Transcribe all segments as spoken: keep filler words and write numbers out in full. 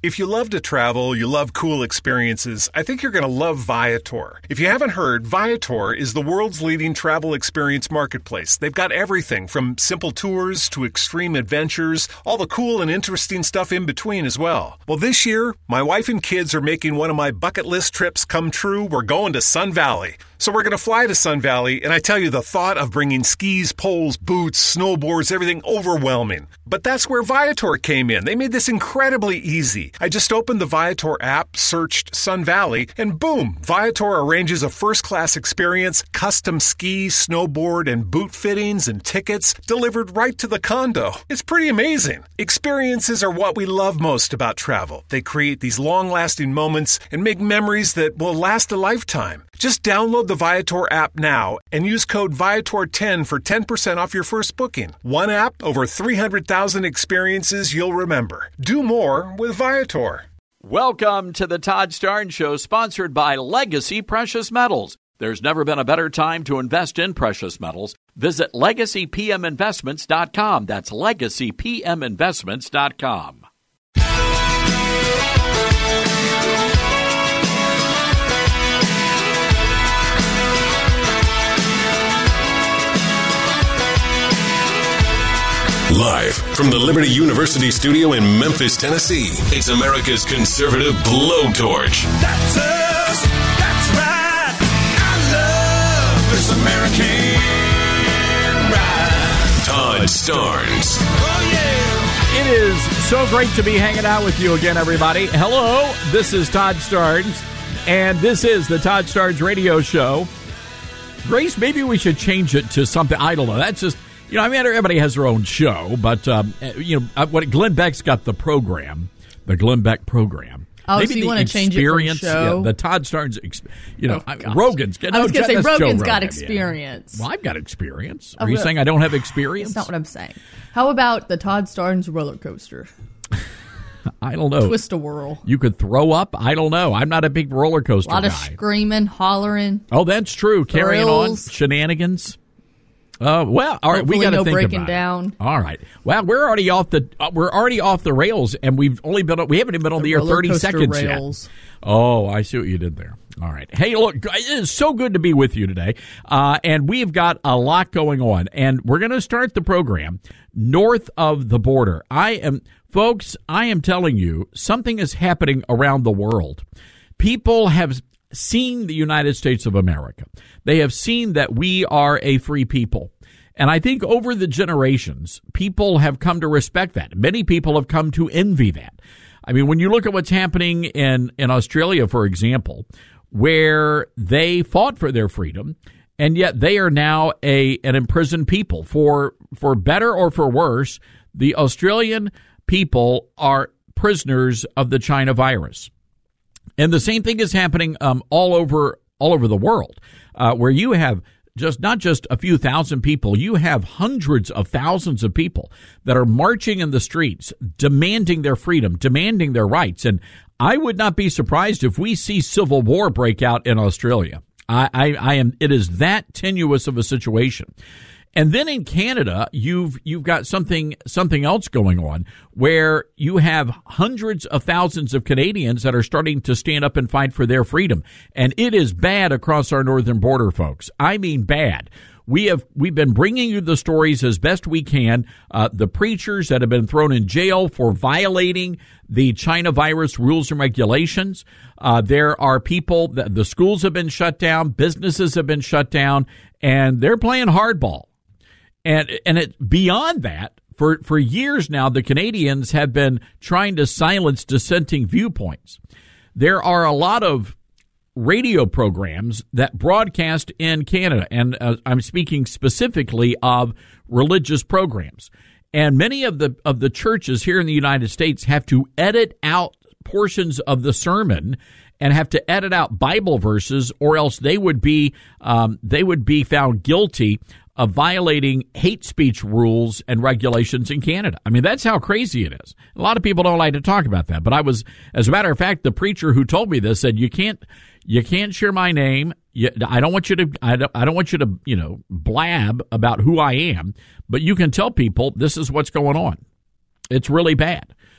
If you love to travel, you love cool experiences, I think you're going to love Viator. If you haven't heard, Viator is the world's leading travel experience marketplace. They've got everything from simple tours to extreme adventures, all the cool and interesting stuff in between as well. Well, this year, my wife and kids are making one of my bucket list trips come true. We're going to Sun Valley. So we're going to fly to Sun Valley, and I tell you, the thought of bringing skis, poles, boots, snowboards, everything overwhelming. But that's where Viator came in. They made this incredibly easy. I just opened the Viator app, searched Sun Valley, and boom, Viator arranges a first-class experience, custom ski, snowboard, and boot fittings and tickets delivered right to the condo. It's pretty amazing. Experiences are what we love most about travel. They create these long-lasting moments and make memories that will last a lifetime. Just download the Viator app now and use code Viator ten for ten percent off your first booking. One app, over three hundred thousand experiences you'll remember. Do more with Viator. Welcome to the Todd Starnes Show, sponsored by Legacy Precious Metals. There's never been a better time to invest in precious metals. Visit legacy p m investments dot com. That's legacy p m investments dot com. Live from the Liberty University studio in Memphis, Tennessee, it's America's conservative blowtorch. That's us. That's right. I love this American ride. Todd Starnes. Oh, yeah. It is so great to be hanging out with you again, everybody. Hello, this is Todd Starnes, and this is the Todd Starnes Radio Show. Grace, maybe we should change it to something, I don't know, that's just... You know, I mean, everybody has their own show, but, um, you know, what Glenn Beck's got the program, the Glenn Beck program. Oh, Maybe so you the want to change it from show? Yeah, the Todd Starnes, you know, Oh, I, Rogan's. I was going to say, that's Rogan's Joe got Rogan, experience. Yeah. Well, I've got experience. Oh, Are you really? saying I don't have experience? That's not what I'm saying. How about the Todd Starnes roller coaster? I don't know. Twist-a-whirl. You could throw up? I don't know. I'm not a big roller coaster guy. A lot of screaming, hollering. Oh, that's true. Carrying on. Thrills. Shenanigans. Uh, well, all right, Hopefully we got to no think breaking about down. it. All right. Well, we're already off the uh, we're already off the rails, and we've only been we haven't even been on the, The air roller thirty coaster seconds rails. yet. Oh, I see what you did there. All right. Hey, look, it is so good to be with you today, uh, and we've got a lot going on, and we're going to start the program north of the border. I am, folks. I am telling you, something is happening around the world. People have seen the United States of America. They have seen that we are a free people. And I think over the generations, people have come to respect that. Many people have come to envy that. I mean, when you look at what's happening in, in Australia, for example, where they fought for their freedom, and yet they are now a an imprisoned people. For for better or for worse, the Australian people are prisoners of the China virus. And the same thing is happening um, all over all over the world, uh, where you have just not just a few thousand people, you have hundreds of thousands of people that are marching in the streets, demanding their freedom, demanding their rights. And I would not be surprised if we see civil war break out in Australia. I, I, I am. It is that tenuous of a situation. And then in Canada, you've you've got something something else going on where you have hundreds of thousands of Canadians that are starting to stand up and fight for their freedom. And it is bad across our northern border, folks. I mean bad. We have we've been bringing you the stories as best we can. Uh, the preachers that have been thrown in jail for violating the China virus rules and regulations. Uh, there are people that the schools have been shut down, businesses have been shut down, and they're playing hardball. And and it beyond that, for, for years now, the Canadians have been trying to silence dissenting viewpoints. There are a lot of radio programs that broadcast in Canada, and uh, I'm speaking specifically of religious programs. And many of the of the churches here in the United States have to edit out portions of the sermon and have to edit out Bible verses, or else they would be um, they would be found guilty of violating hate speech rules and regulations in Canada. I mean, that's how crazy it is. A lot of people don't like to talk about that, but I was, as a matter of fact, the preacher who told me this said, "You can't, you can't share my name. You, I don't want you to, I don't, I don't want you to, you know, blab about who I am, but you can tell people this is what's going on. It's really bad."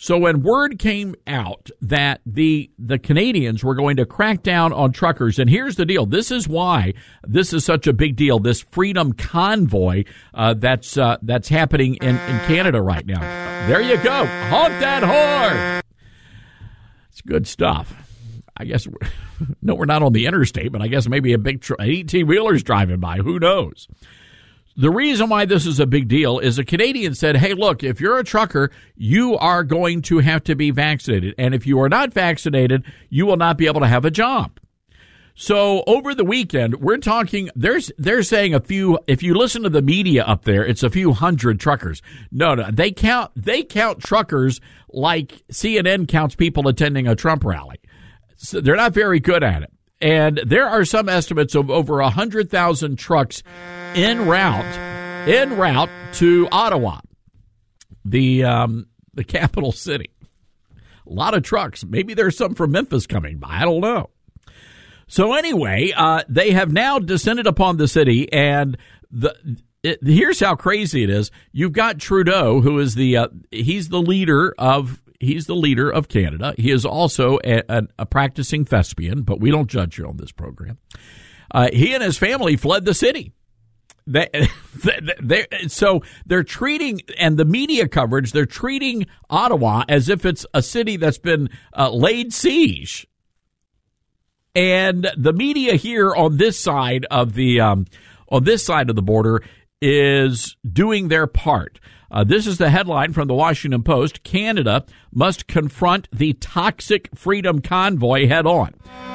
So when word came out that the the Canadians were going to crack down on truckers, and here's the deal. This is why this is such a big deal, this Freedom Convoy uh, that's uh, that's happening in, in Canada right now. There you go. Honk that horn. It's good stuff. I guess, we're, no, we're not on the interstate, but I guess maybe a big tr- eighteen-wheeler's driving by. Who knows? The reason why this is a big deal is a Canadian said, hey, look, if you're a trucker, you are going to have to be vaccinated. And if you are not vaccinated, you will not be able to have a job. So over the weekend, we're talking, there's, they're saying a few, if you listen to the media up there, it's a few hundred truckers. No, no, they count, they count truckers like C N N counts people attending a Trump rally. So they're not very good at it. And there are some estimates of over one hundred thousand trucks en route, en route to Ottawa, the um, the capital city. A lot of trucks. Maybe there's some from Memphis coming by. I don't know. So anyway, uh, they have now descended upon the city, and the it, here's how crazy it is. You've got Trudeau, who is the uh, he's the leader of. He's the leader of Canada. He is also a, a, a practicing thespian, but we don't judge you on this program. Uh, he and his family fled the city. They, they, they, so they're treating, and the media coverage, they're treating Ottawa as if it's a city that's been uh, laid siege. And the media here on this side of the um, on this side of the border is doing their part. Uh, this is the headline from the Washington Post. Canada must confront the toxic Freedom Convoy head on.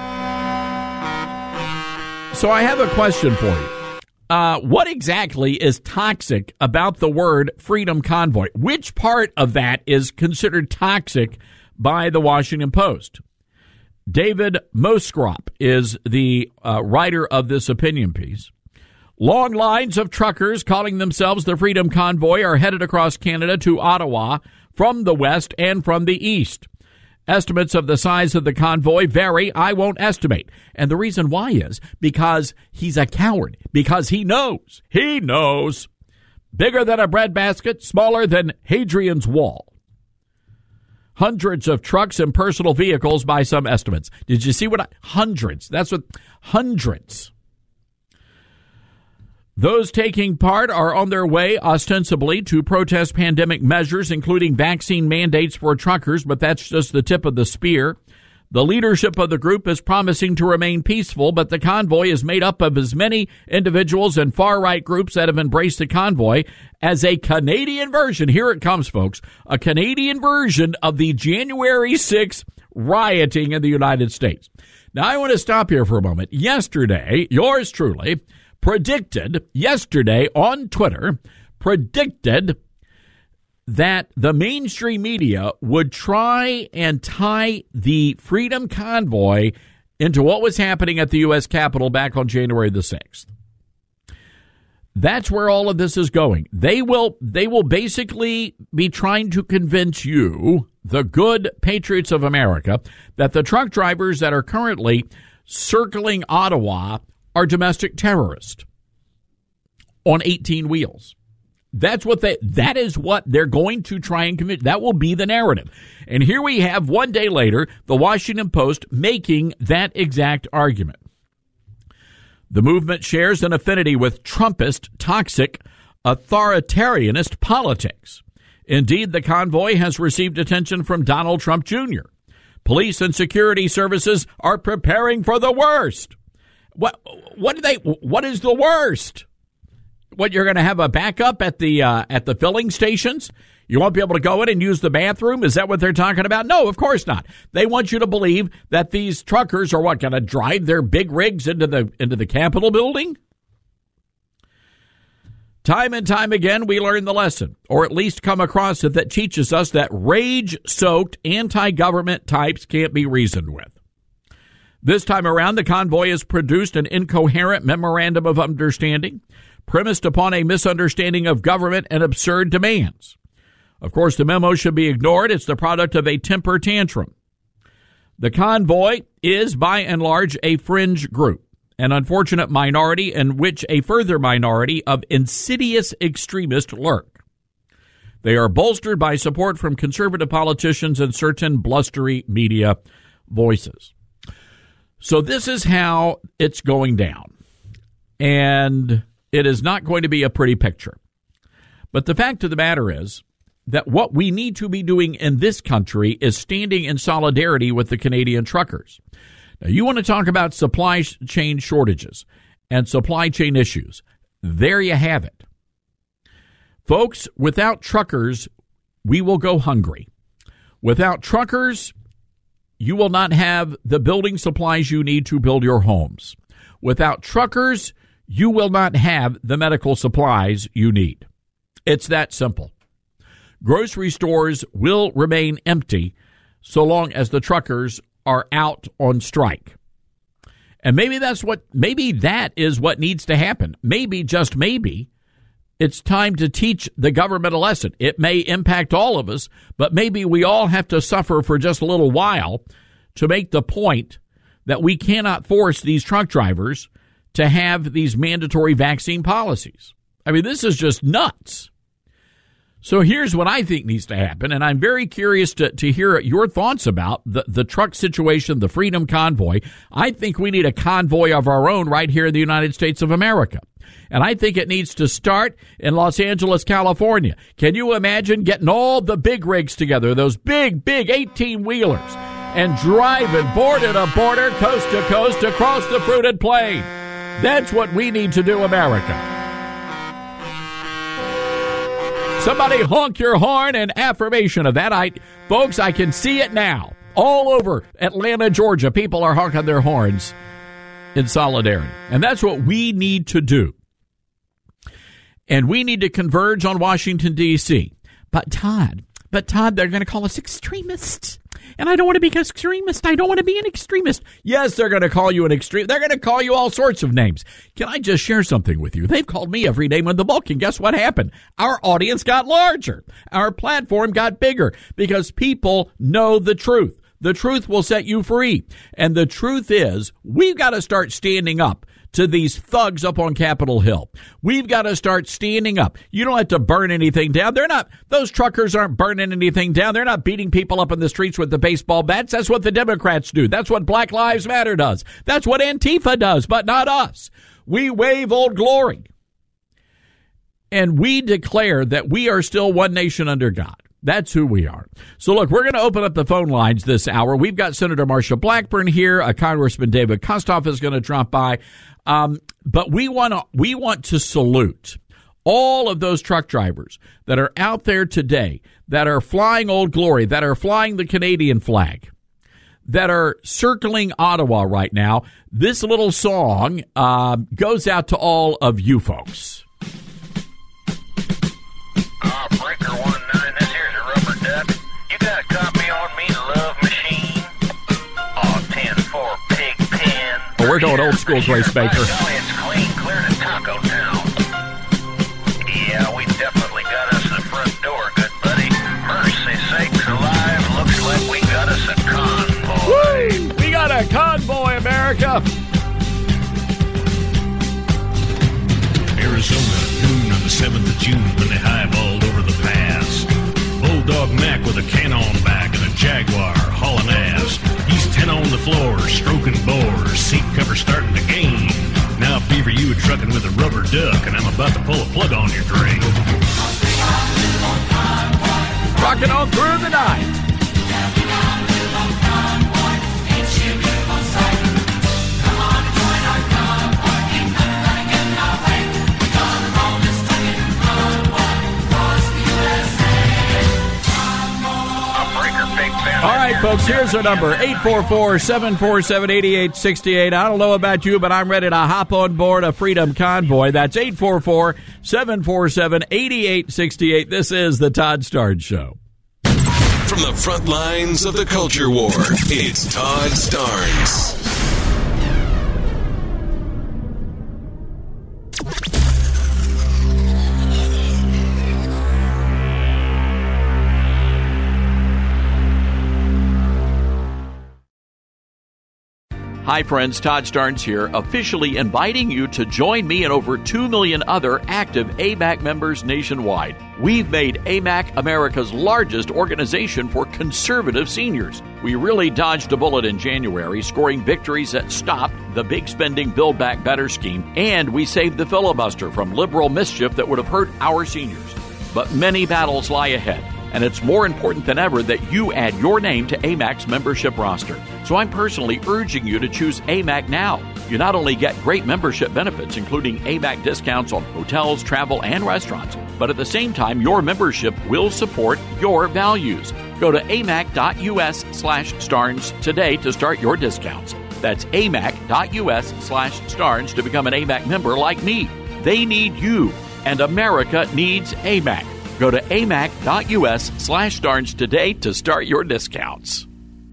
So I have a question for you. Uh, what exactly is toxic about the word Freedom Convoy? Which part of that is considered toxic by the Washington Post? David Moskrop is the uh, writer of this opinion piece. Long lines of truckers calling themselves the Freedom Convoy are headed across Canada to Ottawa from the west and from the east. Estimates of the size of the convoy vary. I won't estimate. And the reason why is because he's a coward, because he knows, he knows. Bigger than a breadbasket, smaller than Hadrian's Wall. Hundreds of trucks and personal vehicles by some estimates. Did you see what I, hundreds? That's what, hundreds. Those taking part are on their way, ostensibly, to protest pandemic measures, including vaccine mandates for truckers, but that's just the tip of the spear. The leadership of the group is promising to remain peaceful, but the convoy is made up of as many individuals and far-right groups that have embraced the convoy as a Canadian version. Here it comes, folks. A Canadian version of the January sixth rioting in the United States. Now, I want to stop here for a moment. Yesterday, yours truly predicted, yesterday on Twitter, predicted that the mainstream media would try and tie the Freedom Convoy into what was happening at the U S Capitol back on January the sixth. That's where all of this is going. They will, they will basically be trying to convince you, the good patriots of America, that the truck drivers that are currently circling Ottawa are domestic terrorists on eighteen wheels. That's what they, that is what they're going to try and convince. That will be the narrative. And here we have, one day later, the Washington Post making that exact argument. The movement shares an affinity with Trumpist, toxic, authoritarianist politics. Indeed, the convoy has received attention from Donald Trump Junior Police and security services are preparing for the worst. What, what do they, what is the worst? What, you're going to have a backup at the uh, at the filling stations? You won't be able to go in and use the bathroom? Is that what they're talking about? No, of course not. They want you to believe that these truckers are what, going to drive their big rigs into the into the Capitol building? Time and time again, we learn the lesson, or at least come across it, that teaches us that rage-soaked anti-government types can't be reasoned with. This time around, the convoy has produced an incoherent memorandum of understanding premised upon a misunderstanding of government and absurd demands. Of course, the memo should be ignored. It's the product of a temper tantrum. The convoy is, by and large, a fringe group, an unfortunate minority in which a further minority of insidious extremists lurk. They are bolstered by support from conservative politicians and certain blustery media voices. So this is how it's going down. And it is not going to be a pretty picture. But the fact of the matter is that what we need to be doing in this country is standing in solidarity with the Canadian truckers. Now, you want to talk about supply chain shortages and supply chain issues. There you have it. Folks, without truckers, we will go hungry. Without truckers, you will not have the building supplies you need to build your homes. Without truckers, you will not have the medical supplies you need. It's that simple. Grocery stores will remain empty so long as the truckers are out on strike. And maybe that's what, maybe that is what needs to happen. Maybe, just maybe, it's time to teach the government a lesson. It may impact all of us, but maybe we all have to suffer for just a little while to make the point that we cannot force these truck drivers to have these mandatory vaccine policies. I mean, this is just nuts. So here's what I think needs to happen, and I'm very curious to, to hear your thoughts about the, the truck situation, the Freedom Convoy. I think we need a convoy of our own right here in the United States of America. And I think it needs to start in Los Angeles, California. Can you imagine getting all the big rigs together, those big, big eighteen-wheelers, and driving border to border, coast to coast, across the fruited plain? That's what we need to do, America. Somebody honk your horn in affirmation of that. I, folks, I can see it now. All over Atlanta, Georgia, people are honking their horns in solidarity. And that's what we need to do. And we need to converge on Washington, D C But Todd, but Todd, they're going to call us extremists. And I don't want to be an extremist. I don't want to be an extremist. Yes, they're going to call you an extremist. They're going to call you all sorts of names. Can I just share something with you? They've called me every name in the book. And guess what happened? Our audience got larger. Our platform got bigger because people know the truth. The truth will set you free. And the truth is, we've got to start standing up to these thugs up on Capitol Hill. We've got to start standing up. You don't have to burn anything down. They're not, those truckers aren't burning anything down. They're not beating people up in the streets with the baseball bats. That's what the Democrats do. That's what Black Lives Matter does. That's what Antifa does, but not us. We wave Old Glory. And we declare that we are still one nation under God. That's who we are. So, look, we're going to open up the phone lines this hour. We've got Senator Marsha Blackburn here. Uh, Congressman David Kustoff is going to drop by. Um, but we want to we want to salute all of those truck drivers that are out there today, that are flying Old Glory, that are flying the Canadian flag, that are circling Ottawa right now. This little song uh, goes out to all of you folks. Uh, breaker one nine, this here's a rubber duck. You got a copy on me, Love Machine? Oh, ten four Pig Pen. Oh, we're going old school, Grace Baker. It's clean, clear to Taco Town. Yeah, we definitely got us the front door, good buddy. Mercy sakes alive, looks like we got us a convoy. Woo! We got a convoy, America. Arizona, noon on the seventh of June, when they highballed over the pass. Bulldog Mac with a can on back and a Jaguar hauling ass. He's ten on the floor, stroking bores, seat cover starting to gain. Now, Beaver, you were trucking with a rubber duck, and I'm about to pull a plug on your drain. Rocking on through the night. All right, folks, here's our number, eight four four, seven four seven, eight eight six eight. I don't know about you, but I'm ready to hop on board a Freedom Convoy. That's eight four four, seven four seven, eight eight six eight. This is the Todd Starnes Show. From the front lines of the culture war, it's Todd Starnes. Hi friends, Todd Starnes here, officially inviting you to join me and over two million other active A M A C members nationwide. We've made A M A C America's largest organization for conservative seniors. We really dodged a bullet in January, scoring victories that stopped the big spending Build Back Better scheme, and we saved the filibuster from liberal mischief that would have hurt our seniors. But many battles lie ahead, and it's more important than ever that you add your name to A M A C's membership roster. So I'm personally urging you to choose A M A C now. You not only get great membership benefits, including A M A C discounts on hotels, travel, and restaurants, but at the same time, your membership will support your values. Go to amac.us slash Starnes today to start your discounts. That's amac.us slash Starnes to become an A M A C member like me. They need you, and America needs A M A C. Go to amac.us slash Starnes today to start your discounts.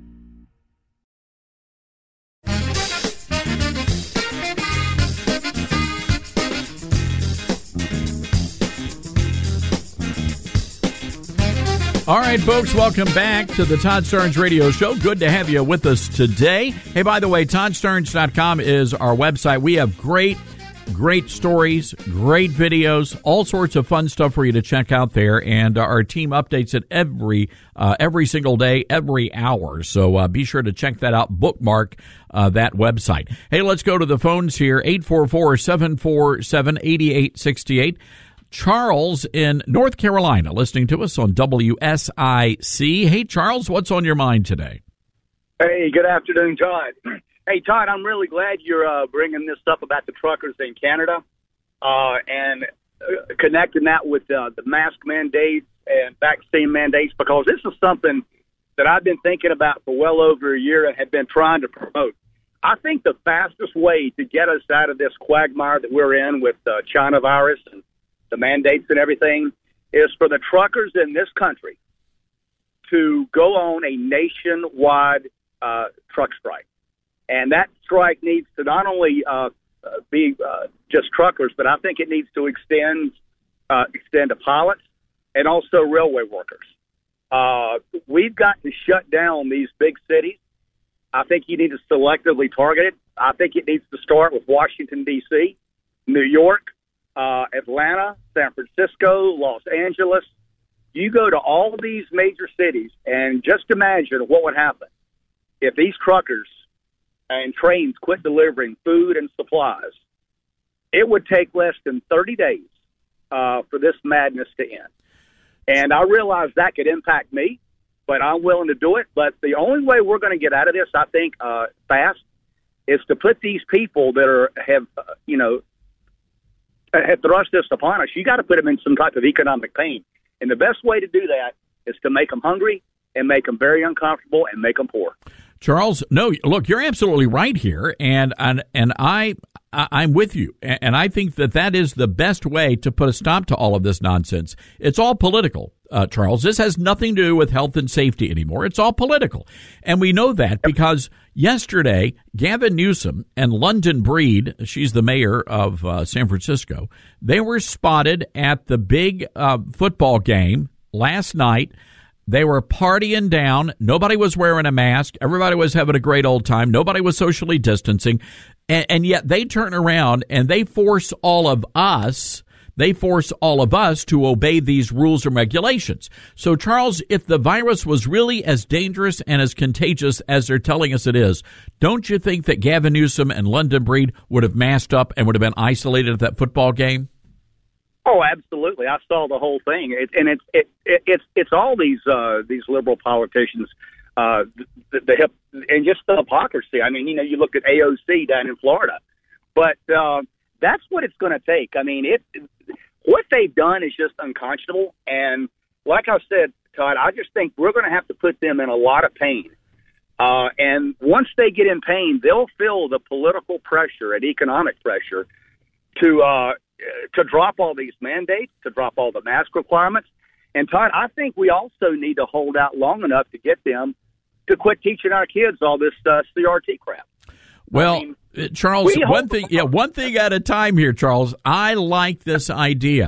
All right, folks, welcome back to the Todd Starnes Radio Show. Good to have you with us today. Hey, by the way, todd starnes dot com is our website. We have great Great stories, great videos, all sorts of fun stuff for you to check out there, and uh, our team updates it every uh, every single day, every hour. So uh, be sure to check that out. Bookmark uh, that website. Hey, let's go to the phones here. eight four four, seven four seven, eight eight six eight. Charles in North Carolina, listening to us on W S I C. Hey, Charles, what's on your mind today? Hey, good afternoon, Todd. Hey, Todd, I'm really glad you're uh, bringing this up about the truckers in Canada uh, and uh, connecting that with uh, the mask mandates and vaccine mandates, because this is something that I've been thinking about for well over a year and have been trying to promote. I think the fastest way to get us out of this quagmire that we're in with uh, China virus and the mandates and everything is for the truckers in this country to go on a nationwide uh, truck strike. And that strike needs to not only uh, be uh, just truckers, but I think it needs to extend uh, extend to pilots and also railway workers. Uh, we've got to shut down these big cities. I think you need to selectively target it. I think it needs to start with Washington, D C, New York, uh, Atlanta, San Francisco, Los Angeles. You go to all of these major cities and just imagine what would happen if these truckers and trains quit delivering food and supplies. It would take less than thirty days uh, for this madness to end. And I realize that could impact me, but I'm willing to do it. But the only way we're going to get out of this, I think, uh, fast, is to put these people that are have, uh, you know, have thrust this upon us. You got to put them in some type of economic pain. And the best way to do that is to make them hungry and make them very uncomfortable and make them poor. Charles, no, look, you're absolutely right here, and and, and I, I'm with you, and I think that that is the best way to put a stop to all of this nonsense. It's all political, uh, Charles. This has nothing to do with health and safety anymore. It's all political, and we know that because yesterday, Gavin Newsom and London Breed, she's the mayor of uh, San Francisco, they were spotted at the big uh, football game last night. They were partying down. Nobody was wearing a mask. Everybody was having a great old time. Nobody was socially distancing. And, and yet they turn around and they force all of us, they force all of us to obey these rules and regulations. So, Charles, if the virus was really as dangerous and as contagious as they're telling us it is, don't you think that Gavin Newsom and London Breed would have masked up and would have been isolated at that football game? Oh, absolutely! I saw the whole thing, it, and it's it, it, it's it's all these uh, these liberal politicians, uh, the, the hip, and just the hypocrisy. I mean, you know, you look at A O C down in Florida, but uh, that's what it's going to take. I mean, it what they've done is just unconscionable, and like I said, Todd, I just think we're going to have to put them in a lot of pain. Uh, and once they get in pain, they'll feel the political pressure and economic pressure to. Uh, to drop all these mandates, to drop all the mask requirements. And, Todd, I think we also need to hold out long enough to get them to quit teaching our kids all this uh, C R T crap. Well, I mean, Charles, one thing, yeah, one thing at a time here, Charles. I like this idea.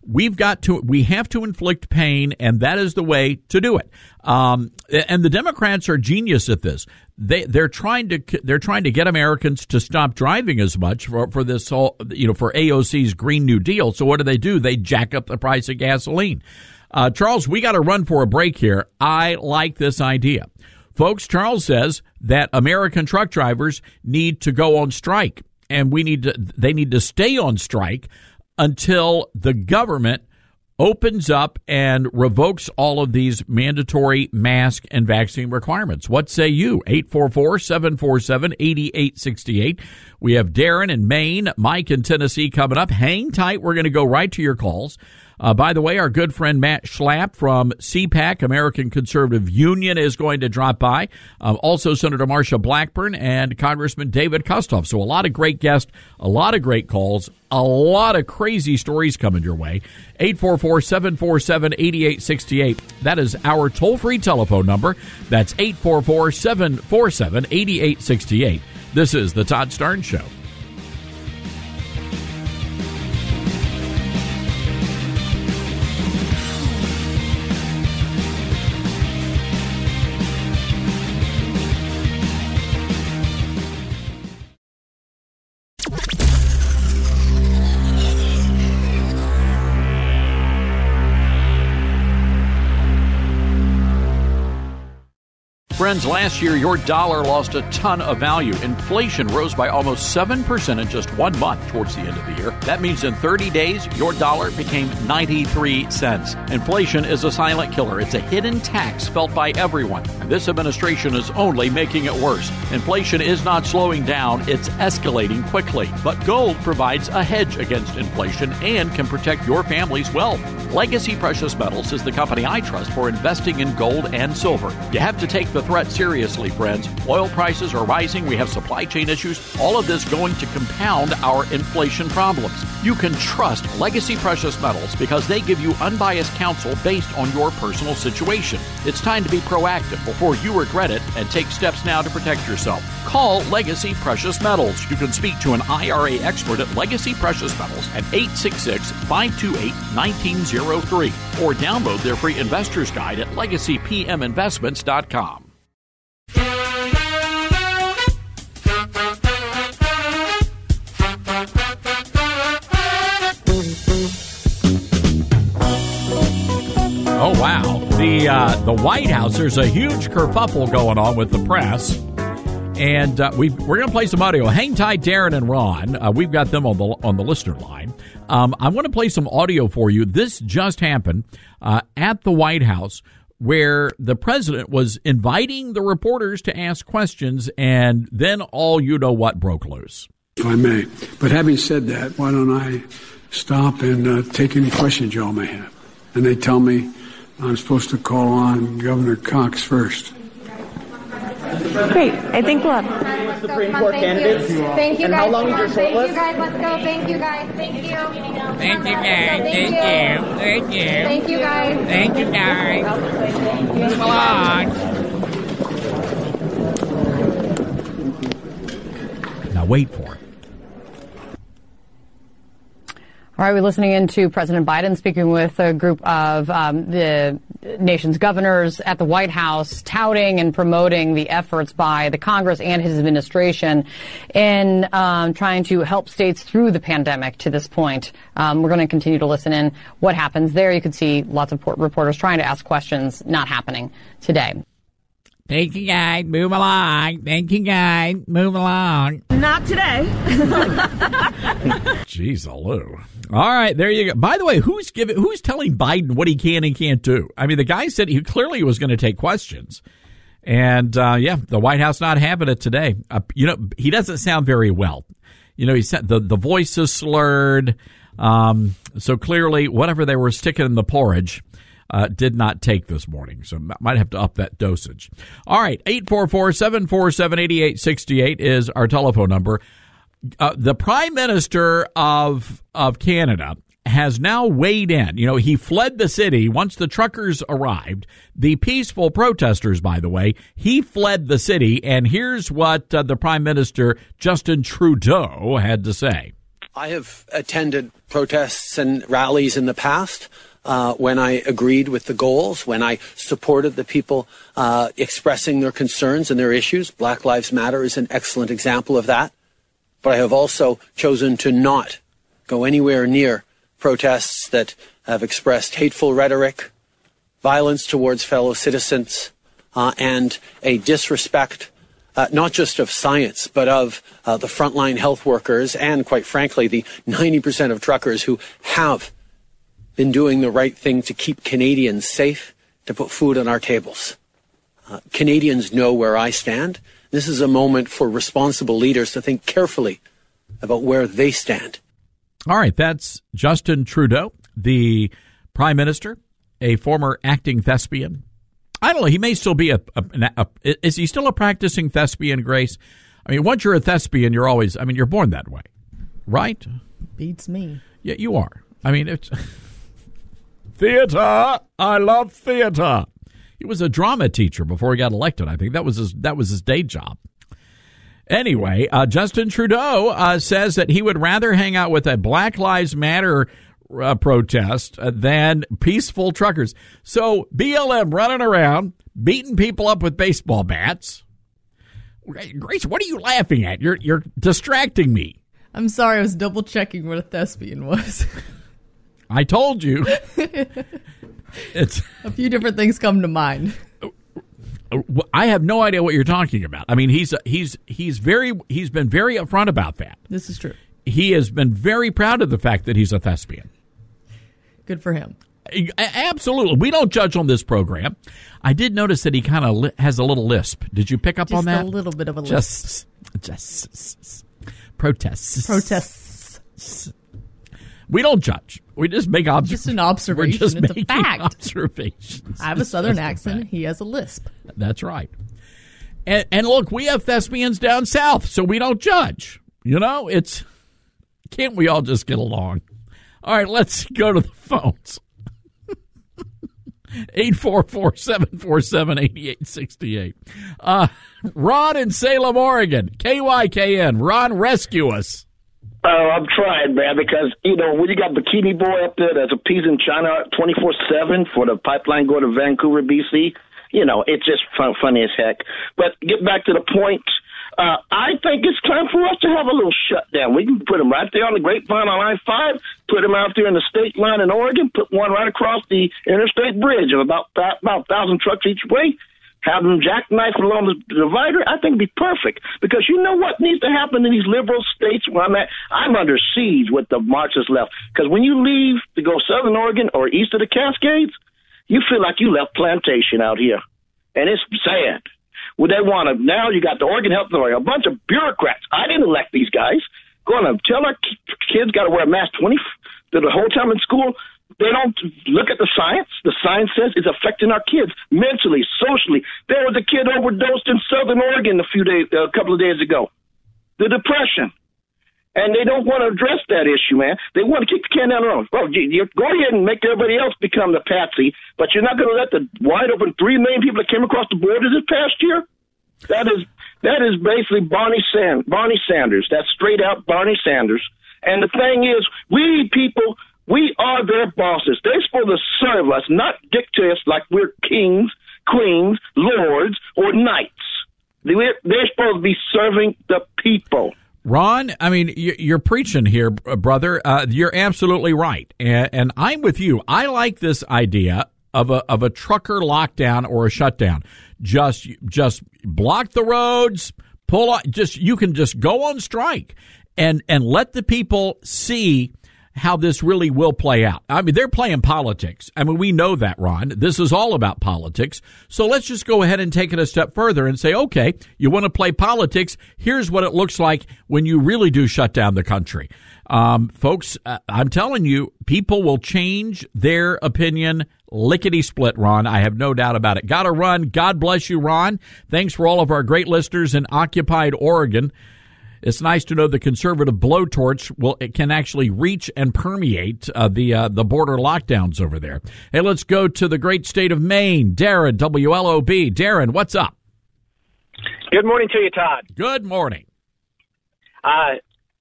we've got to, we have to inflict pain, and that is the way to do it. Um, and the Democrats are genius at this. They, they're trying to, they're trying to get Americans to stop driving as much for, for this whole, you know, for A O C's Green New Deal. So what do they do? They jack up the price of gasoline. Uh, Charles, we got to run for a break here. I like this idea. Folks, Charles says that American truck drivers need to go on strike, and we need to, they need to stay on strike until the government opens up and revokes all of these mandatory mask and vaccine requirements. What say you? eight four four, seven four seven, eight eight six eight. We have Darren in Maine, Mike in Tennessee coming up. Hang tight. We're going to go right to your calls. Uh, by the way, our good friend Matt Schlapp from C PAC, American Conservative Union, is going to drop by. Um, also, Senator Marsha Blackburn and Congressman David Kustoff. So a lot of great guests, a lot of great calls, a lot of crazy stories coming your way. eight four four, seven four seven, eight eight six eight. That is our toll-free telephone number. That's eight four four, seven four seven, eight eight six eight. This is The Todd Starnes Show. Friends, last year, your dollar lost a ton of value. Inflation rose by almost seven percent in just one month towards the end of the year. That means in thirty days, your dollar became ninety-three cents. Inflation is a silent killer. It's a hidden tax felt by everyone. And this administration is only making it worse. Inflation is not slowing down. It's escalating quickly. But gold provides a hedge against inflation and can protect your family's wealth. Legacy Precious Metals is the company I trust for investing in gold and silver. You have to take the threat seriously, friends. Oil prices are rising. We have supply chain issues. All of this going to compound our inflation problems. You can trust Legacy Precious Metals because they give you unbiased counsel based on your personal situation. It's time to be proactive before you regret it and take steps now to protect yourself. Call Legacy Precious Metals. You can speak to an I R A expert at Legacy Precious Metals at eight six six, five two eight, one nine zero three or download their free investor's guide at legacy p m investments dot com. Oh, wow. The uh, the White House, there's a huge kerfuffle going on with the press. And uh, we we're going to play some audio. Hang tight, Darren and Ron. Uh, we've got them on the on the listener line. Um, I want to play some audio for you. This just happened uh, at the White House, where the president was inviting the reporters to ask questions, and then all you know what broke loose. If I may. But having said that, why don't I stop and uh, take any questions y'all may have? And they tell me I'm supposed to call on Governor Cox first. Great. I think we'll have Supreme Court candidates. Thank you, and guys. how long is your short Thank list? you, guys. Let's go. Thank you, guys. Thank you. Thank you, guys. Thank you. Thank you. Thank you, guys. Thank you, guys. Move along. Now wait for it. All right, we're listening in to President Biden speaking with a group of um, the nation's governors at the White House, touting and promoting the efforts by the Congress and his administration in um, trying to help states through the pandemic to this point. Um, we're going to continue to listen in. What happens there? You could see lots of reporters trying to ask questions, not happening today. Thank you, guys. Move along. Thank you, guys. Move along. Not today. Jeez, Lou. All right, there you go. By the way, who's giving? Who's telling Biden what he can and can't do? I mean, the guy said he clearly was going to take questions, and uh, yeah, the White House not having it today. Uh, you know, he doesn't sound very well. You know, he said the the voice is slurred. Um, so clearly, whatever they were sticking in the porridge Uh, did not take this morning, so might have to up that dosage. All right, eight four four, seven four seven, eight eight six eight is our telephone number. Uh, the Prime Minister of of Canada has now weighed in. You know, he fled the city once the truckers arrived. The peaceful protesters, by the way, he fled the city, and here's what uh, the Prime Minister, Justin Trudeau, had to say. I have attended protests and rallies in the past uh, when I agreed with the goals, when I supported the people uh, expressing their concerns and their issues. Black Lives Matter is an excellent example of that. But I have also chosen to not go anywhere near protests that have expressed hateful rhetoric, violence towards fellow citizens, uh, and a disrespect Uh, not just of science, but of uh, the frontline health workers and, quite frankly, the ninety percent of truckers who have been doing the right thing to keep Canadians safe, to put food on our tables. Uh, Canadians know where I stand. This is a moment for responsible leaders to think carefully about where they stand. All right, that's Justin Trudeau, the Prime Minister, a former acting thespian. I don't know. He may still be a, a, a, a. Is he still a practicing thespian, Grace? I mean, once you're a thespian, you're always. I mean, you're born that way, right? Beats me. Yeah, you are. I mean, it's theater. I love theater. He was a drama teacher before he got elected. I think that was his. That was his day job. Anyway, uh, Justin Trudeau uh, says that he would rather hang out with a Black Lives Matter Uh, protest uh, than peaceful truckers. So B L M running around, beating people up with baseball bats. Grace, what are you laughing at? You're you're distracting me. I'm sorry, I was double checking what a thespian was. I told you. It's a few different things come to mind. I have no idea what you're talking about. I mean, he's he's he's very he's been very upfront about that. This is true. He has been very proud of the fact that he's a thespian. Good for him. Absolutely. We don't judge on this program. I did notice that he kind of li- has a little lisp. Did you pick up just on that? Just a little bit of a lisp. Just, just protests. Protests. We don't judge. We just make observations. Just an observation. We're just it's making a fact. observations. I have a southern accent. He has a lisp. That's right. And, and look, we have thespians down south, so we don't judge. You know, it's... Can't we all just get along? All right, let's go to the phones. eight four four, seven four seven, eight eight six eight. Uh, Ron in Salem, Oregon. K Y K N. Ron, rescue us. Oh, I'm trying, man, because, you know, when you got Bikini Boy up there that's a piece in China twenty-four seven for the pipeline going to Vancouver, B C, you know, it's just fun, funny as heck. But get back to the point. Uh, I think it's time for us to have a little shutdown. We can put them right there on the Grapevine on I five, put them out there in the state line in Oregon, put one right across the interstate bridge of about about one thousand trucks each way, have them jackknife along the divider. I think it'd be perfect because you know what needs to happen in these liberal states where I'm at? I'm under siege with the Marxist left because when you leave to go southern Oregon or east of the Cascades, you feel like you left plantation out here, and it's sad. Well, they want to, now you got the Oregon Health Authority, a bunch of bureaucrats. I didn't elect these guys. Going to tell our kids got to wear a mask twenty the whole time in school. They don't look at the science. The science says it's affecting our kids mentally, socially. There was a kid overdosed in southern Oregon a few days, a couple of days ago. The depression. And they don't want to address that issue, man. They want to kick the can down the road. Well, gee, you go ahead and make everybody else become the patsy, but you're not going to let the wide open three million people that came across the border this past year? That is that is basically Barney Sand, Barney Sanders. That's straight out Barney Sanders. And the thing is, we people, we are their bosses. They're supposed to serve us, not dictate us like we're kings, queens, lords, or knights. They're, they're supposed to be serving the people. Ron, I mean, you're preaching here, brother. Uh, you're absolutely right, and, and I'm with you. I like this idea of a of a trucker lockdown or a shutdown. Just just block the roads, pull on, just you can just go on strike, and and let the people see how this really will play out. I mean, they're playing politics. I mean, we know that, Ron. This is all about politics. So let's just go ahead and take it a step further and say, okay, you want to play politics? Here's what it looks like when you really do shut down the country. Um, folks, uh, I'm telling you, people will change their opinion lickety-split, Ron. I have no doubt about it. Got to run. God bless you, Ron. Thanks for all of our great listeners in occupied Oregon. It's nice to know the conservative blowtorch will it can actually reach and permeate uh, the uh, the border lockdowns over there. Hey, let's go to the great state of Maine. Darren, W L O B. Darren, what's up? Good morning to you, Todd. Good morning. Uh,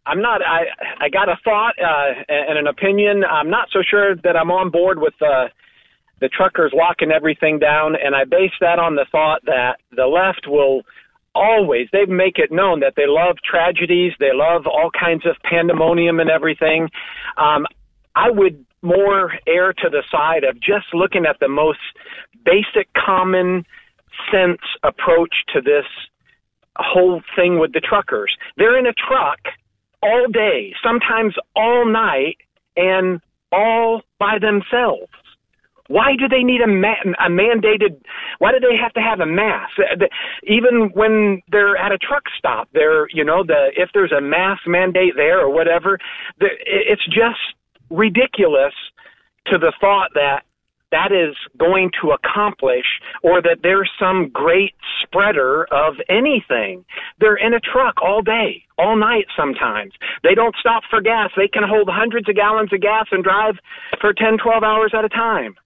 I'm not. I I got a thought uh, and an opinion. I'm not so sure that I'm on board with uh, the truckers locking everything down, and I base that on the thought that the left will always, they make it known that they love tragedies, they love all kinds of pandemonium and everything. Um, I would more err to the side of just looking at the most basic common sense approach to this whole thing with the truckers. They're in a truck all day, sometimes all night, and all by themselves. Why do they need a, ma- a mandated, why do they have to have a mask? Even when they're at a truck stop, they're, you know, the if there's a mask mandate there or whatever, the, it's just ridiculous to the thought that that is going to accomplish or that there's some great spreader of anything. They're in a truck all day, all night sometimes. They don't stop for gas. They can hold hundreds of gallons of gas and drive for ten, twelve hours at a time.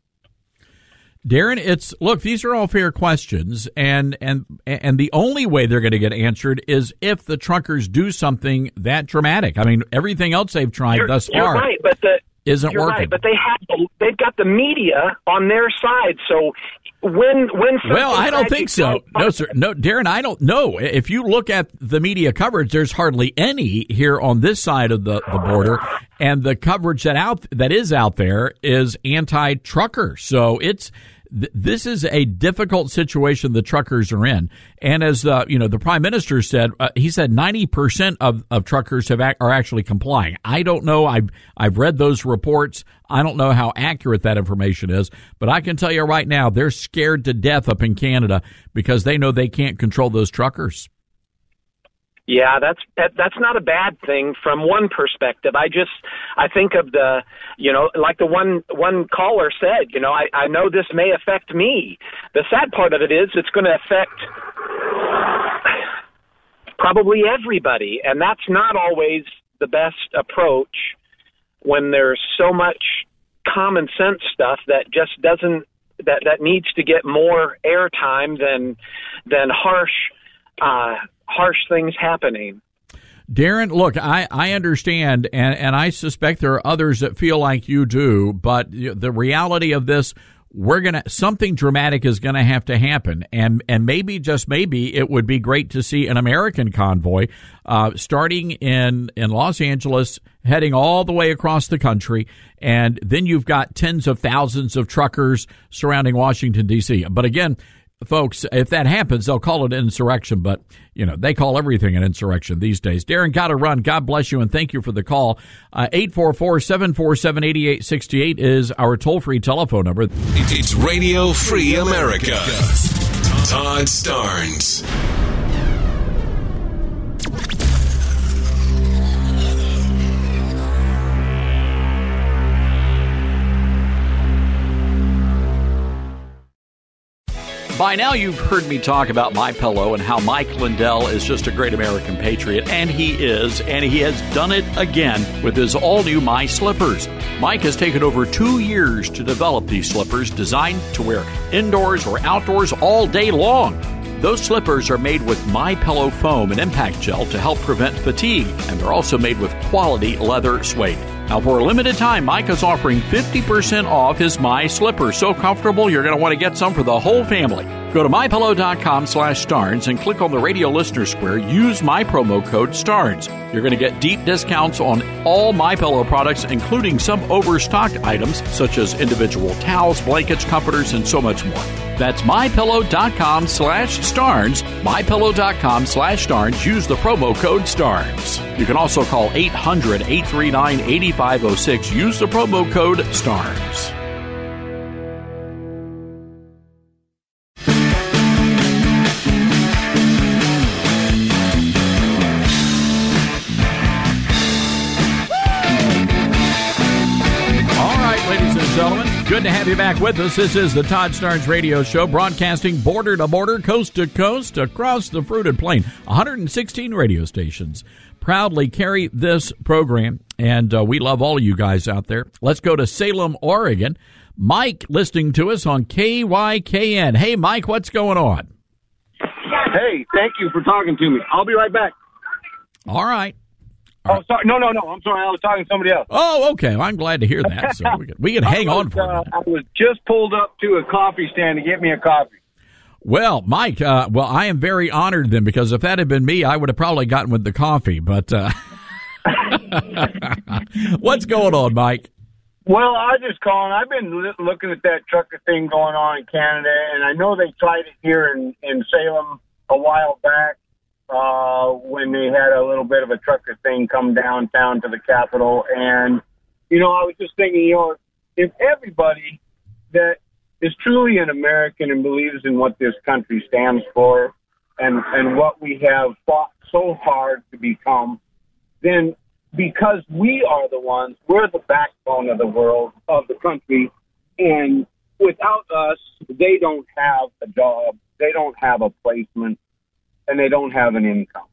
Darren, it's look, these are all fair questions, and and and the only way they're going to get answered is if the truckers do something that dramatic. I mean, everything else they've tried you're, thus far you're right, but the, isn't you're working. Right, but they have they've got the media on their side, so when when well, I don't think so. No, sir. No, Darren, I don't know. If you look at the media coverage, there's hardly any here on this side of the, the border, and the coverage that out that is out there is anti-trucker. So it's. This is a difficult situation the truckers are in, and as the you know the Prime Minister said, uh, he said ninety percent of, of truckers have ac- are actually complying. I don't know. I've I've read those reports. I don't know how accurate that information is, but I can tell you right now, they're scared to death up in Canada because they know they can't control those truckers. Yeah, that's that, that's not a bad thing from one perspective. I just I think of the, you know, like the one one caller said, you know, I, I know this may affect me. The sad part of it is it's going to affect probably everybody, and that's not always the best approach when there's so much common sense stuff that just doesn't that that needs to get more airtime than than harsh uh harsh things happening. Darren, look, I, I understand, and, and I suspect there are others that feel like you do, but the reality of this, we're gonna something dramatic is gonna have to happen, and and maybe just maybe it would be great to see an American convoy uh, starting in in Los Angeles, heading all the way across the country, and then you've got tens of thousands of truckers surrounding Washington D C. But again, folks, if that happens, they'll call it an insurrection, but, you know, they call everything an insurrection these days. Darren, got to run. God bless you, and thank you for the call. Uh, eight four four, seven four seven, eight eight six eight is our toll-free telephone number. It's Radio Free America. Todd Starnes. By now, you've heard me talk about MyPillow and how Mike Lindell is just a great American patriot, and he is, and he has done it again with his all-new My Slippers. Mike has taken over two years to develop these slippers designed to wear indoors or outdoors all day long. Those slippers are made with MyPillow foam and impact gel to help prevent fatigue, and they're also made with quality leather suede. Now, for a limited time, Mike is offering fifty percent off his My Slippers. So comfortable, you're going to want to get some for the whole family. Go to MyPillow.com slash Starnes and click on the radio listener square. Use my promo code Starnes. You're going to get deep discounts on all MyPillow products, including some overstocked items such as individual towels, blankets, comforters, and so much more. That's MyPillow.com slash Starnes. MyPillow.com slash Starnes. Use the promo code Starnes. You can also call eight hundred, eight three nine, eight five oh six. Use the promo code Starnes. Good to have you back with us. This is the Todd Starnes Radio Show, broadcasting border to border, coast to coast, across the fruited plain. one hundred sixteen radio stations proudly carry this program, and uh, we love all of you guys out there. Let's go to Salem, Oregon. Mike listening to us on K Y K N. Hey, Mike, what's going on? Hey, thank you for talking to me. I'll be right back. All right. Oh, sorry. No, no, no. I'm sorry. I was talking to somebody else. Oh, okay. Well, I'm glad to hear that. So we can, we can hang was, on for a minute. Uh, I was just pulled up to a coffee stand to get me a coffee. Well, Mike, uh, well, I am very honored then, because if that had been me, I would have probably gotten with the coffee. But uh, what's going on, Mike? Well, I was just calling. I've been li- looking at that trucker thing going on in Canada, and I know they tried it here in, in Salem a while back. Uh, when they had a little bit of a trucker thing come downtown to the Capitol. And, you know, I was just thinking, you know, if everybody that is truly an American and believes in what this country stands for and, and what we have fought so hard to become, then because we are the ones, we're the backbone of the world, of the country, and without us, they don't have a job, they don't have a placement, and they don't have an income.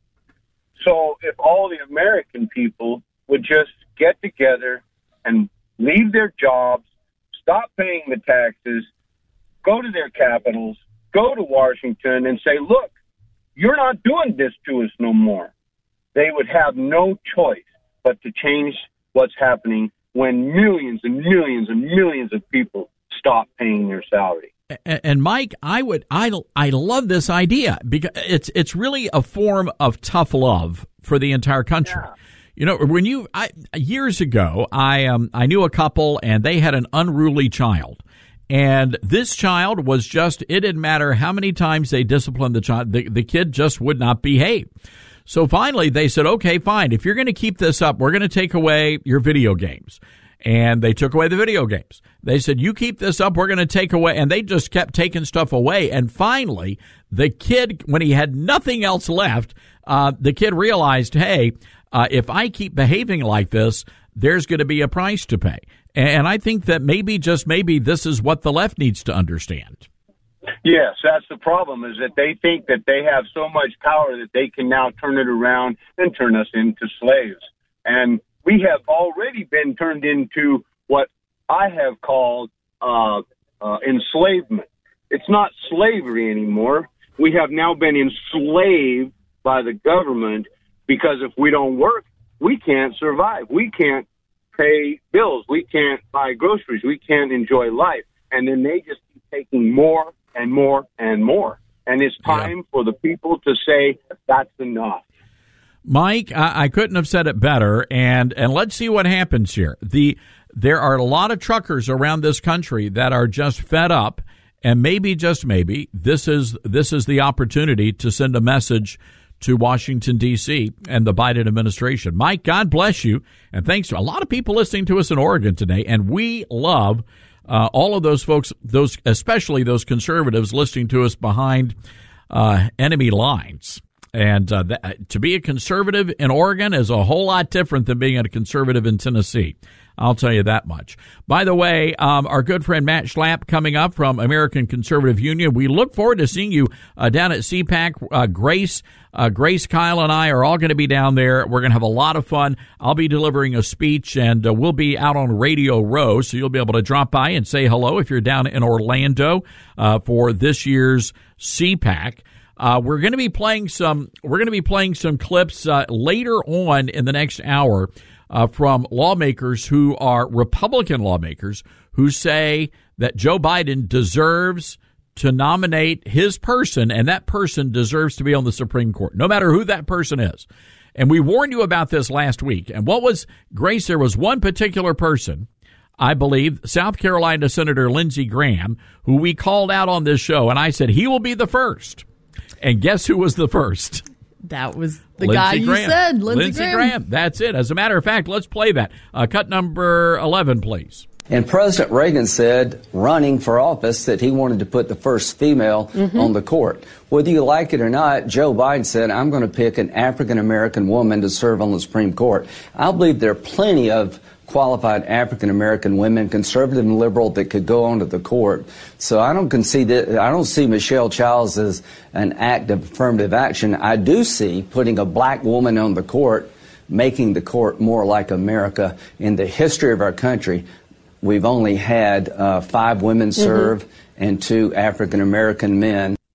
So if all the American people would just get together and leave their jobs, stop paying the taxes, go to their capitals, go to Washington and say, look, you're not doing this to us no more, they would have no choice but to change what's happening when millions and millions and millions of people stop paying their salary. And Mike, I would, I, I love this idea because it's, it's really a form of tough love for the entire country. Yeah. You know, when you, I, years ago, I, um, I knew a couple and they had an unruly child, and this child was just, it didn't matter how many times they disciplined the child, the, the kid just would not behave. So finally they said, okay, fine. If you're going to keep this up, we're going to take away your video games. And they took away the video games. They said, you keep this up, we're going to take away. And they just kept taking stuff away. And finally, the kid, when he had nothing else left, uh, the kid realized, hey, uh, if I keep behaving like this, there's going to be a price to pay. And I think that maybe, just maybe, this is what the left needs to understand. Yes, that's the problem, is that they think that they have so much power that they can now turn it around and turn us into slaves. And we have already been turned into what I have called uh, uh, enslavement. It's not slavery anymore. We have now been enslaved by the government because if we don't work, we can't survive. We can't pay bills. We can't buy groceries. We can't enjoy life. And then they just keep taking more and more and more. And it's time yeah. for the people to say, that's enough. Mike, I, I couldn't have said it better, and, and let's see what happens here. The there are a lot of truckers around this country that are just fed up, and maybe, just maybe, this is this is the opportunity to send a message to Washington, D C and the Biden administration. Mike, God bless you, and thanks to a lot of people listening to us in Oregon today, and we love uh, all of those folks, those especially those conservatives listening to us behind uh, enemy lines. And uh, that, to be a conservative in Oregon is a whole lot different than being a conservative in Tennessee. I'll tell you that much. By the way, um, our good friend Matt Schlapp coming up from American Conservative Union. We look forward to seeing you uh, down at C PAC. Uh, Grace, uh, Grace, Kyle, and I are all going to be down there. We're going to have a lot of fun. I'll be delivering a speech, and uh, we'll be out on Radio Row, so you'll be able to drop by and say hello if you're down in Orlando uh, for this year's C PAC. Uh, we're going to be playing some. We're going to be playing some clips uh, later on in the next hour uh, from lawmakers who are Republican lawmakers who say that Joe Biden deserves to nominate his person, and that person deserves to be on the Supreme Court, no matter who that person is. And we warned you about this last week. And what was, Grace? There was one particular person, I believe, South Carolina Senator Lindsey Graham, who we called out on this show, and I said he will be the first. And guess who was the first? That was the Lindsey guy you Graham. said, Lindsey, Lindsey Graham. Graham. That's it. As a matter of fact, let's play that. Uh, cut number eleven, please. And President Reagan said, running for office, that he wanted to put the first female mm-hmm. on the court. Whether you like it or not, Joe Biden said, I'm going to pick an African-American woman to serve on the Supreme Court. I believe there are plenty of qualified African-American women, conservative and liberal, that could go onto the court. So I don't concede that, I don't see Michelle Childs as an act of affirmative action. I do see putting a black woman on the court, making the court more like America. In the history of our country, we've only had uh, five women serve mm-hmm. and two African-American men.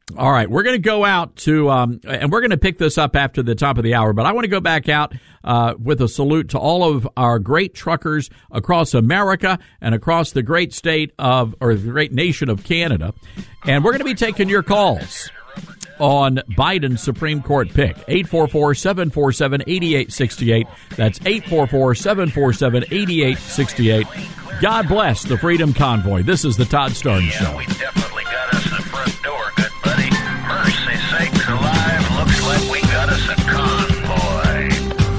All right, we're going to go out to, um, and we're going to pick this up after the top of the hour, but I want to go back out uh, with a salute to all of our great truckers across America and across the great state of, or the great nation of Canada. And we're going to be taking your calls on Biden's Supreme Court pick. eight four four, seven four seven, eight eight six eight. That's eight four four, seven four seven, eight eight six eight. God bless the Freedom Convoy. This is the Todd Starnes Yeah, Show. we definitely got us the front door, good buddy. Mercy sakes alive, looks like we got us a convoy.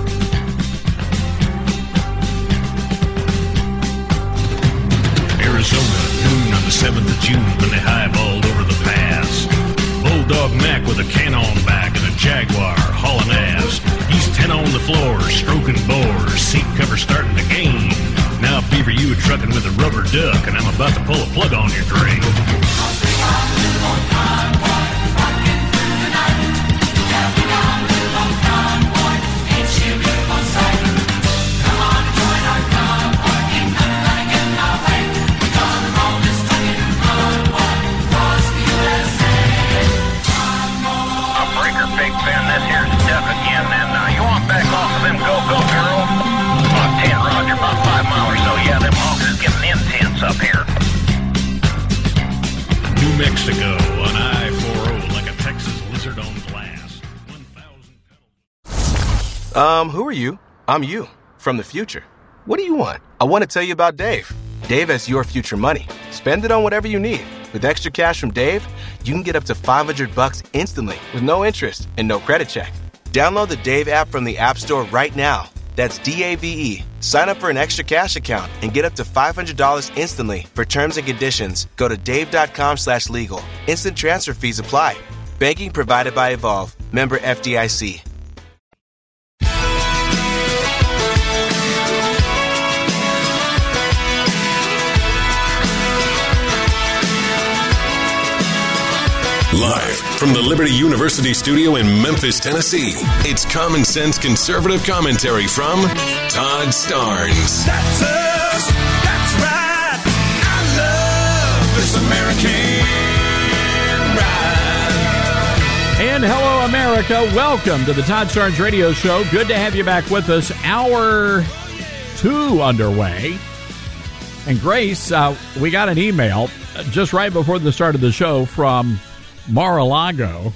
Arizona, noon on the seventh of June, when they highballed over the pass. Bulldog Mac with a cannon back and a Jaguar hauling ass. He's ten on the floor, stroking bores, seat cover starting to gain. Now, Beaver, you were trucking with a rubber duck, and I'm about to pull a plug on your drain. Big Ben, this here's Duck again. And uh, you want back off of them go-go girl? About ten, Roger, about five miles or so. Yeah, them hogs is getting intense up here. New Mexico on I forty, like a Texas lizard on glass. Um, who are you? I'm you, from the future. What do you want? I want to tell you about Dave. Dave has your future money. Spend it on whatever you need. With extra cash from Dave, you can get up to five hundred bucks instantly with no interest and no credit check. Download the Dave app from the App Store right now. That's D A V E. Sign up for an extra cash account and get up to five hundred dollars instantly. For terms and conditions, go to dave.com slash legal. Instant transfer fees apply. Banking provided by Evolve. Member F D I C. Live from the Liberty University studio in Memphis, Tennessee, it's Common Sense Conservative Commentary from Todd Starnes. That's us. That's right. I love this American ride. And hello, America. Welcome to the Todd Starnes Radio Show. Good to have you back with us. Hour two underway. And Grace, uh, we got an email just right before the start of the show from Mar-a-Lago.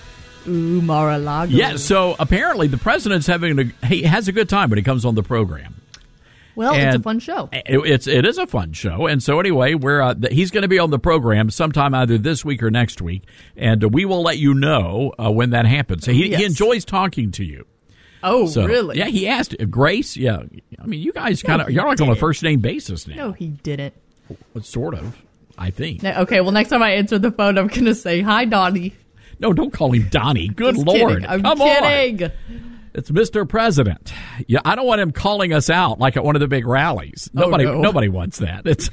Ooh, Mar-a-Lago. Yeah, so apparently the president's having a, he has a good time when he comes on the program. Well, and it's a fun show. It, it's it is a fun show, and so anyway, we're uh, he's going to be on the program sometime either this week or next week, and uh, we will let you know uh, when that happens. He, yes. he enjoys talking to you. Oh, so, really? Yeah, he asked uh, Grace. Yeah, I mean, you guys kind of no, you're like on a first name basis now. No, he didn't. Well, sort of. I think. No, okay, well, next time I answer the phone, I'm going to say, hi, Donnie. No, don't call him Donnie. Good Just Lord. Kidding. I'm Come kidding. on. It's Mister President. Yeah, I don't want him calling us out like at one of the big rallies. Nobody oh, no. nobody wants that. It's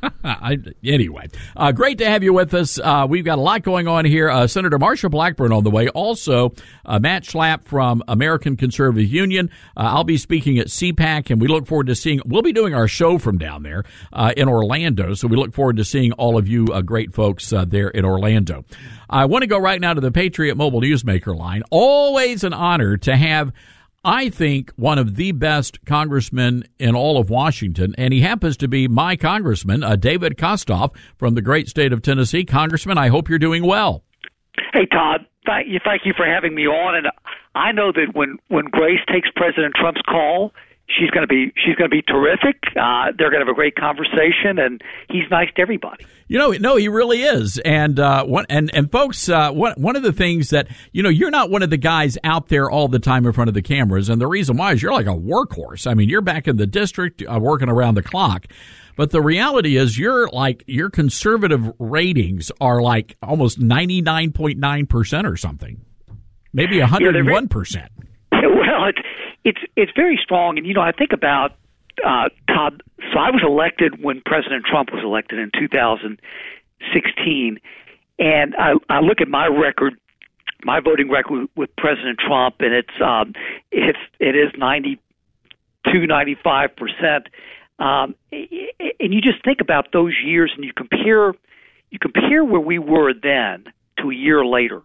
I, anyway, uh, great to have you with us. Uh, we've got a lot going on here. Uh, Senator Marsha Blackburn on the way. Also, uh, Matt Schlapp from American Conservative Union. Uh, I'll be speaking at C PAC, and we look forward to seeing. We'll be doing our show from down there uh, in Orlando, so we look forward to seeing all of you uh, great folks uh, there in Orlando. I want to go right now to the Patriot Mobile Newsmaker line. Always an honor to have, I think, one of the best congressmen in all of Washington, and he happens to be my congressman, uh, David Kostoff from the great state of Tennessee. Congressman, I hope you're doing well. Hey, Todd, thank you, thank you for having me on. And I know that when, when Grace takes President Trump's call, she's going to be she's going to be terrific. Uh, they're going to have a great conversation, and he's nice to everybody. You know, no, he really is. And uh, one and and folks, uh, one one of the things that you know, you're not one of the guys out there all the time in front of the cameras, and the reason why is you're like a workhorse. I mean, you're back in the district, uh, working around the clock. But the reality is, you're like your conservative ratings are like almost ninety-nine point nine percent or something, maybe one hundred one percent. Well, it's it's it's very strong, and you know, I think about uh, Todd. So I was elected when President Trump was elected in two thousand sixteen, and I, I look at my record, my voting record with, with President Trump, and it's um, it's it is ninety-two, ninety-five percent. Um, and you just think about those years, and you compare you compare where we were then to a year later,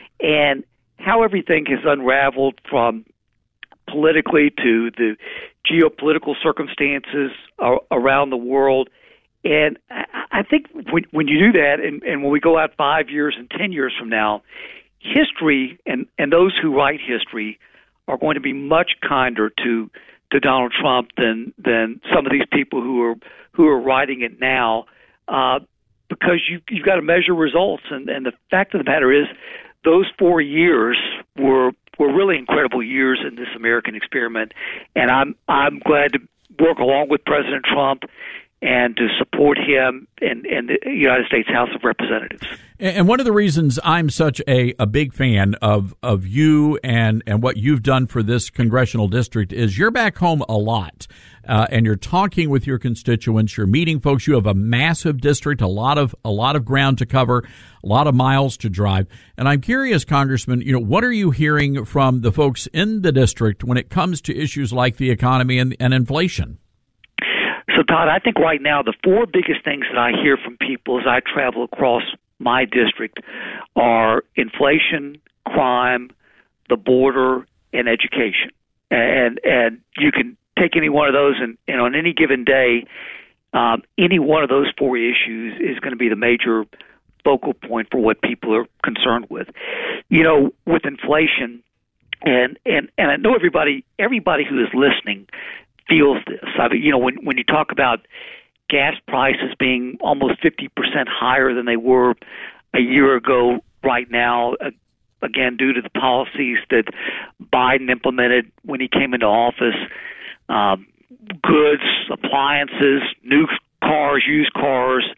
and how everything has unraveled from politically to the geopolitical circumstances uh, around the world. And I, I think when, when you do that, and, and when we go out five years and ten years from now, history and, and those who write history are going to be much kinder to to Donald Trump than than some of these people who are who are writing it now, uh, because you you've got to measure results, and, and the fact of the matter is, those four years were were really incredible years in this American experiment, and I'm I'm glad to work along with President Trump and to support him in, in the United States House of Representatives. And one of the reasons I'm such a, a big fan of, of you and, and what you've done for this congressional district is you're back home a lot, uh, and you're talking with your constituents, you're meeting folks. You have a massive district, a lot of a lot of ground to cover, a lot of miles to drive. And I'm curious, Congressman, you know, what are you hearing from the folks in the district when it comes to issues like the economy and, and inflation? So, Todd, I think right now the four biggest things that I hear from people as I travel across my district are inflation, crime, the border, and education. And and you can take any one of those, and, and on any given day, um, any one of those four issues is going to be the major focal point for what people are concerned with. You know, with inflation, and and, and I know everybody everybody who is listening feels this. I mean, you know, when when you talk about gas prices being almost fifty percent higher than they were a year ago right now, uh, again, due to the policies that Biden implemented when he came into office, um, goods, appliances, new cars, used cars,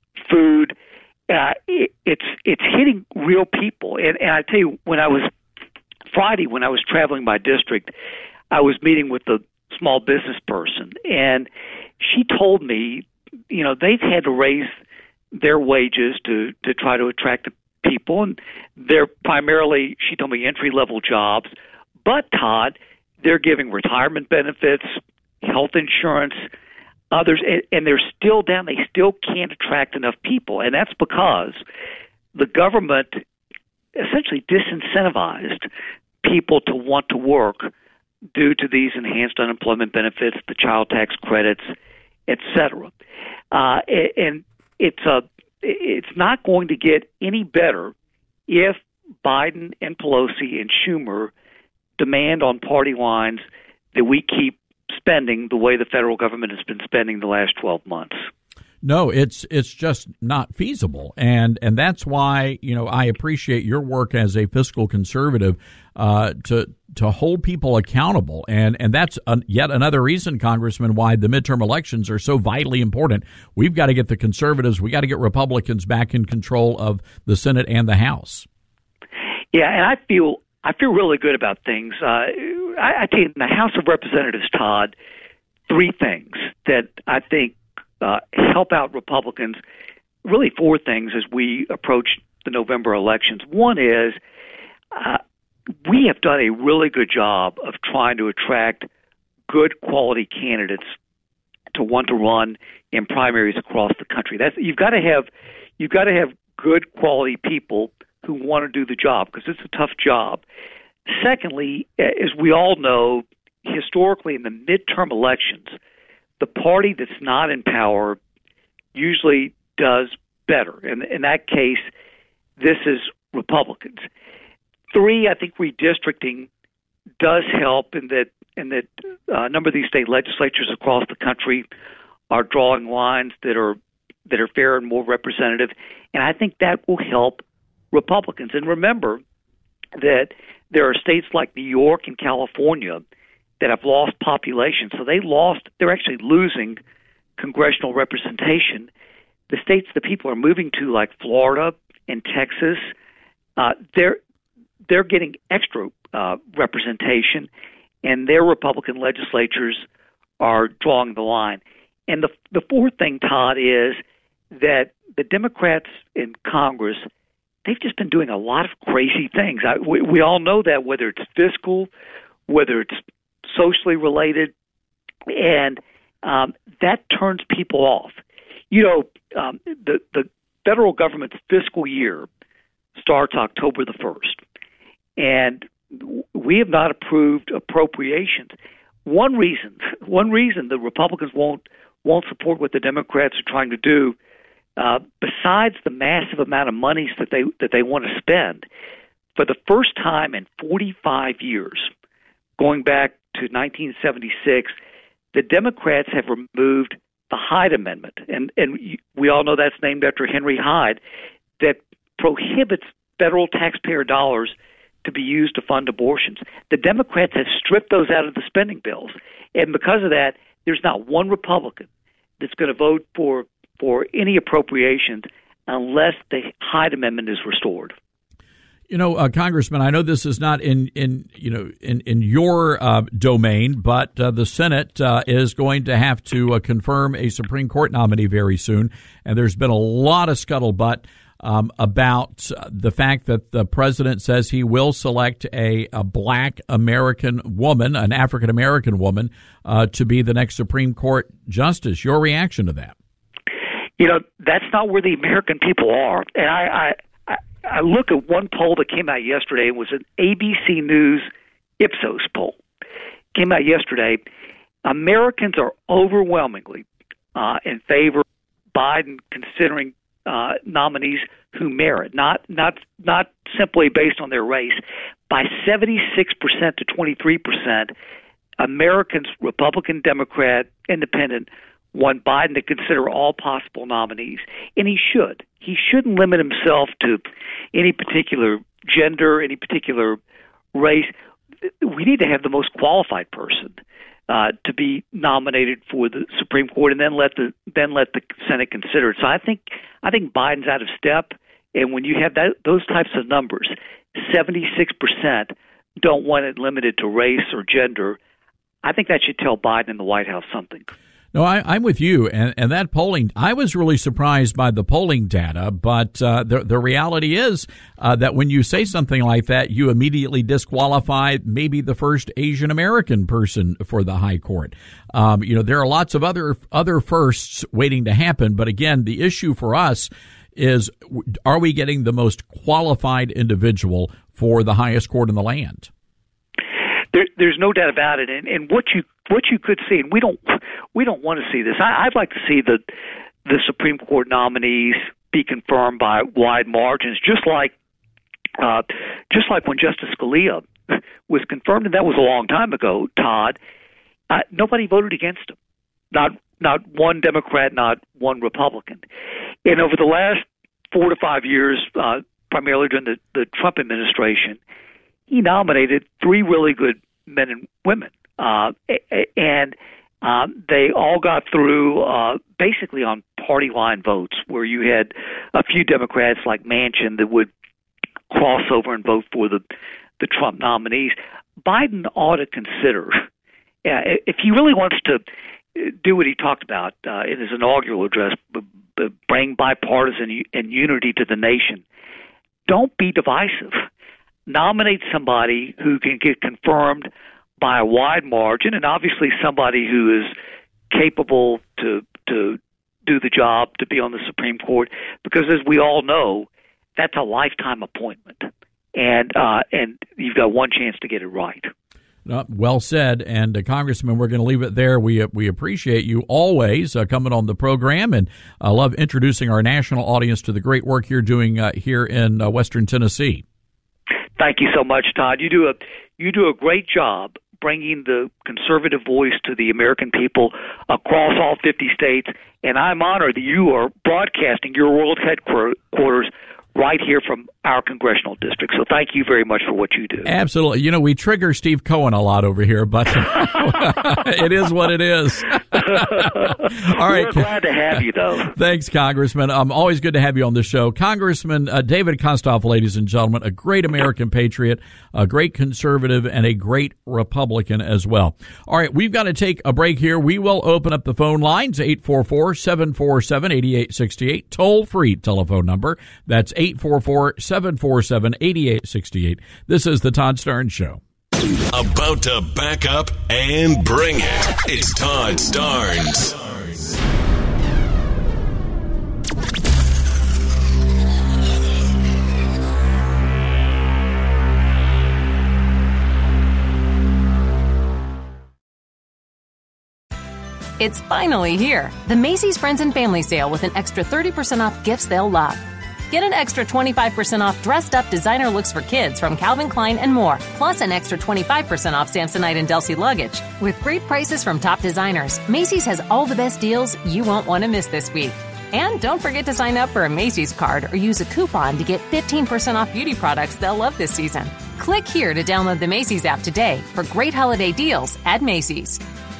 food, uh, it, it's it's hitting real people. And, and I tell you, when I was Friday, when I was traveling my district, I was meeting with the small business person, and she told me, you know, they've had to raise their wages to, to try to attract the people, and they're primarily, she told me, entry-level jobs. But, Todd, they're giving retirement benefits, health insurance, others, and, and they're still down. They still can't attract enough people, and that's because the government essentially disincentivized people to want to work due to these enhanced unemployment benefits, the child tax credits, et cetera. Uh, and it's a, it's not going to get any better if Biden and Pelosi and Schumer demand on party lines that we keep spending the way the federal government has been spending the last twelve months. No, it's it's just not feasible, and and that's why, you know, I appreciate your work as a fiscal conservative uh, to to hold people accountable, and and that's a, yet another reason, Congressman, why the midterm elections are so vitally important. We've got to get the conservatives, we got to get Republicans back in control of the Senate and the House. Yeah, and I feel I feel really good about things. Uh, I, I tell you, in the House of Representatives, Todd, three things that I think Uh, help out Republicans, really four things as we approach the November elections. One is uh, we have done a really good job of trying to attract good quality candidates to want to run in primaries across the country. That's you've got to have you've got to have good quality people who want to do the job, because it's a tough job. Secondly, as we all know, historically in the midterm elections, the party that's not in power usually does better. And in that case, this is Republicans. Three, I think redistricting does help in that in that uh, a number of these state legislatures across the country are drawing lines that are that are fair and more representative. And I think that will help Republicans. And remember that there are states like New York and California that have lost population. So they lost, they're actually losing congressional representation. The states that people are moving to, like Florida and Texas, uh, they're they're getting extra uh, representation, and their Republican legislatures are drawing the line. And the the fourth thing, Todd, is that the Democrats in Congress, they've just been doing a lot of crazy things. I, we, we all know that, whether it's fiscal, whether it's socially related, and um, that turns people off. You know, um, the the federal government's fiscal year starts October the first. And we have not approved appropriations. One reason, one reason the Republicans won't won't support what the Democrats are trying to do, uh, besides the massive amount of monies that they that they want to spend, for the first time in forty-five years, going back to nineteen seventy-six, the Democrats have removed the Hyde Amendment, and and we all know that's named after Henry Hyde, that prohibits federal taxpayer dollars to be used to fund abortions. The Democrats have stripped those out of the spending bills, and because of that, there's not one Republican that's going to vote for for any appropriations unless the Hyde Amendment is restored. You know, uh, Congressman, I know this is not in, in you know in in your uh, domain, but uh, the Senate uh, is going to have to uh, confirm a Supreme Court nominee very soon, and there's been a lot of scuttlebutt um, about the fact that the president says he will select a, a black American woman, an African American woman, uh, to be the next Supreme Court justice. Your reaction to that? You know, that's not where the American people are, and I. I I look at one poll that came out yesterday. It was an A B C News Ipsos poll. Came out yesterday. Americans are overwhelmingly uh, in favor of Biden considering uh, nominees who merit, not not not simply based on their race. By seventy-six percent to twenty-three percent, Americans, Republican, Democrat, Independent, want Biden to consider all possible nominees, and he should. He shouldn't limit himself to any particular gender, any particular race. We need to have the most qualified person uh, to be nominated for the Supreme Court, and then let the then let the Senate consider it. So I think I think Biden's out of step, and when you have that those types of numbers, seventy-six percent don't want it limited to race or gender. I think that should tell Biden and the White House something. No, I, I'm with you, and, and that polling, I was really surprised by the polling data, but uh, the, the reality is uh, that when you say something like that, you immediately disqualify maybe the first Asian American person for the high court. Um, you know, there are lots of other other firsts waiting to happen, but again, the issue for us is, are we getting the most qualified individual for the highest court in the land? There, there's no doubt about it, and, and what you what you could see, and we don't we don't want to see this. I, I'd like to see the the Supreme Court nominees be confirmed by wide margins, just like uh, just like when Justice Scalia was confirmed, and that was a long time ago. Todd, uh, nobody voted against him, not not one Democrat, not one Republican, and over the last four to five years, uh, primarily during the, the Trump administration, he nominated three really good men and women, uh, and um, they all got through uh, basically on party line votes, where you had a few Democrats like Manchin that would cross over and vote for the, the Trump nominees. Biden ought to consider, uh, if he really wants to do what he talked about uh, in his inaugural address, b- b- bring bipartisan and unity to the nation, don't be divisive. Nominate somebody who can get confirmed by a wide margin, and obviously somebody who is capable to to do the job, to be on the Supreme Court, because as we all know, that's a lifetime appointment, and uh, and you've got one chance to get it right. Uh, well said. And uh, Congressman, we're going to leave it there. We uh, we appreciate you always uh, coming on the program, and I uh, love introducing our national audience to the great work you're doing uh, here in uh, Western Tennessee. Thank you so much, Todd. You do a you do a great job bringing the conservative voice to the American people across all fifty states, and I'm honored that you are broadcasting your world headquarters right here from our congressional district. So thank you very much for what you do. Absolutely. You know, we trigger Steve Cohen a lot over here, but it is what it is. All right. We're glad to have you, though. Thanks, Congressman. Um, always good to have you on the show. Congressman uh, David Kostoff, ladies and gentlemen, a great American patriot, a great conservative, and a great Republican as well. All right, we've got to take a break here. We will open up the phone lines, eight four four, seven four seven, eight eight six eight, toll-free telephone number. That's eight four four, seven four seven, eight eight six eight. This is the Todd Starnes Show. About to back up and bring it. It's Todd Starnes. It's finally here. The Macy's Friends and Family Sale with an extra thirty percent off gifts they'll love. Get an extra twenty-five percent off dressed-up designer looks for kids from Calvin Klein and more, plus an extra twenty-five percent off Samsonite and Delsey luggage. With great prices from top designers, Macy's has all the best deals you won't want to miss this week. And don't forget to sign up for a Macy's card or use a coupon to get fifteen percent off beauty products they'll love this season. Click here to download the Macy's app today for great holiday deals at Macy's.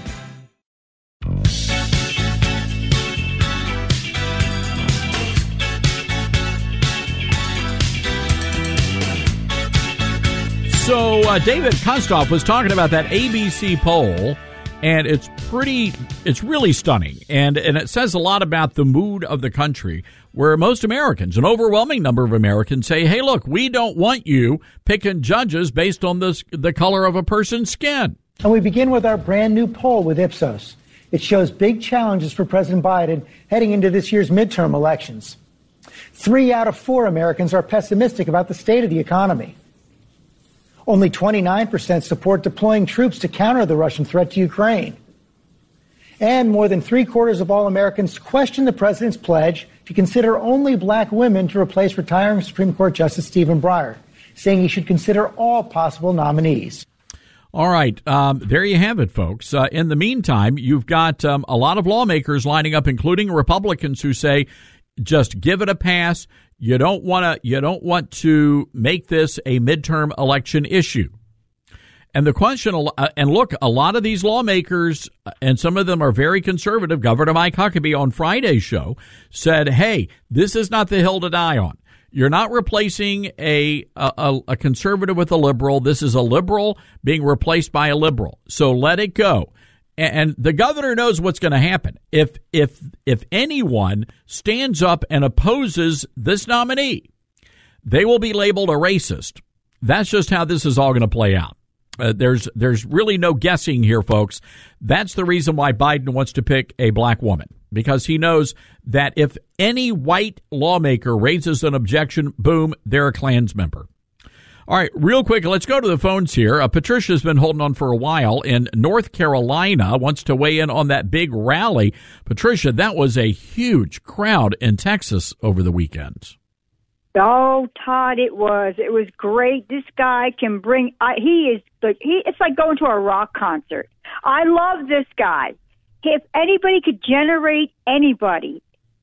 So uh, David Kostoff was talking about that A B C poll, and it's pretty, it's really stunning, and and it says a lot about the mood of the country, where most Americans, an overwhelming number of Americans, say, hey, look, we don't want you picking judges based on this, the color of a person's skin. And we begin with our brand new poll with Ipsos. It shows big challenges for President Biden heading into this year's midterm elections. Three out of four Americans are pessimistic about the state of the economy. Only twenty-nine percent support deploying troops to counter the Russian threat to Ukraine. And more than three quarters of all Americans question the president's pledge to consider only black women to replace retiring Supreme Court Justice Stephen Breyer, saying he should consider all possible nominees. All right. Um, there you have it, folks. Uh, in the meantime, you've got um, a lot of lawmakers lining up, including Republicans, who say, just give it a pass. You don't want to, you don't want to make this a midterm election issue. And the question, uh, and look, a lot of these lawmakers, and some of them are very conservative. Governor Mike Huckabee on Friday's show said, hey, this is not the hill to die on. You're not replacing a, a, a conservative with a liberal. This is a liberal being replaced by a liberal. So let it go. And the governor knows what's going to happen. If if if anyone stands up and opposes this nominee, they will be labeled a racist. That's just how this is all going to play out. Uh, there's there's really no guessing here, folks. That's the reason why Biden wants to pick a black woman, because he knows that if any white lawmaker raises an objection, boom, they're a Klans member. All right, real quick, let's go to the phones here. Uh, Patricia's been holding on for a while in North Carolina, wants to weigh in on that big rally. Patricia, that was a huge crowd in Texas over the weekend. Oh, Todd, it was. It was great. This guy can bring, uh, he is, the, he. it's like going to a rock concert. I love this guy. If anybody could generate anybody,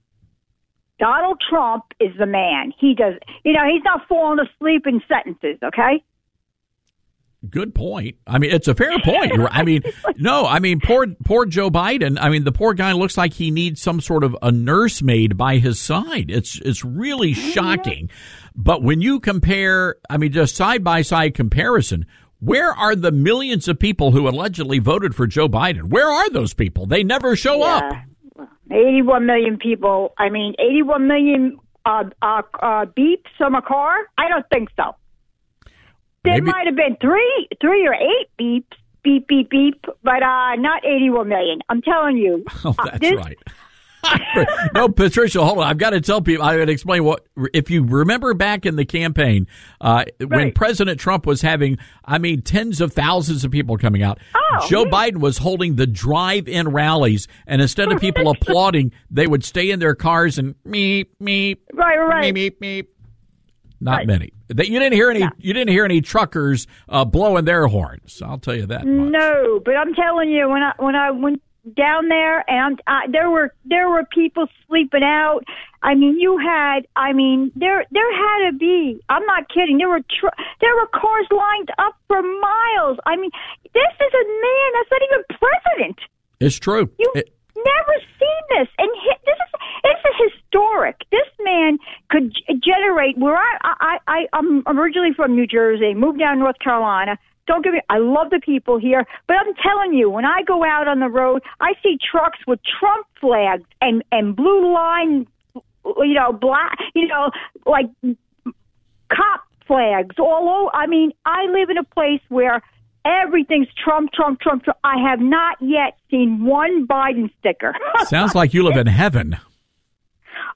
Donald Trump is the man. He does, you know, he's not falling asleep in sentences, okay? Good point. I mean, it's a fair point. I mean, no, I mean, poor poor Joe Biden. I mean, the poor guy looks like he needs some sort of a nursemaid by his side. It's it's really shocking. But when you compare, I mean, just side-by-side comparison, where are the millions of people who allegedly voted for Joe Biden? Where are those people? They never show yeah. up. eighty-one million people. I mean, eighty-one million uh, uh, uh, beeps from a car? I don't think so. There Maybe. might have been three, three or eight beeps, beep, beep, beep, but uh, not eighty-one million. I'm telling you. Oh, that's uh, this, right. No, Patricia, hold on. I've got to tell people, I would explain what, if you remember back in the campaign, uh, right. when President Trump was having, I mean, tens of thousands of people coming out, oh, Joe yeah. Biden was holding the drive-in rallies, and instead of people applauding, they would stay in their cars and meep, meep, right, right. meep, meep, meep. Not right. many. That you didn't hear any. No. You didn't hear any truckers uh, blowing their horns. I'll tell you that much. No, but I'm telling you, when I when I went down there, and uh, there were there were people sleeping out. I mean, you had. I mean, there there had to be. I'm not kidding. There were tr- there were cars lined up for miles. I mean, this is a man that's not even president. It's true. You it, never seen this, and he, this is it's historic. This man could g- generate. Where I I I I'm originally from New Jersey, moved down to North Carolina. Don't get me. I love the people here, but I'm telling you, when I go out on the road, I see trucks with Trump flags and and blue line, you know, black, you know, like cop flags all over. I mean, I live in a place where everything's Trump, Trump, Trump, Trump. I have not yet seen one Biden sticker. Sounds like you live in heaven.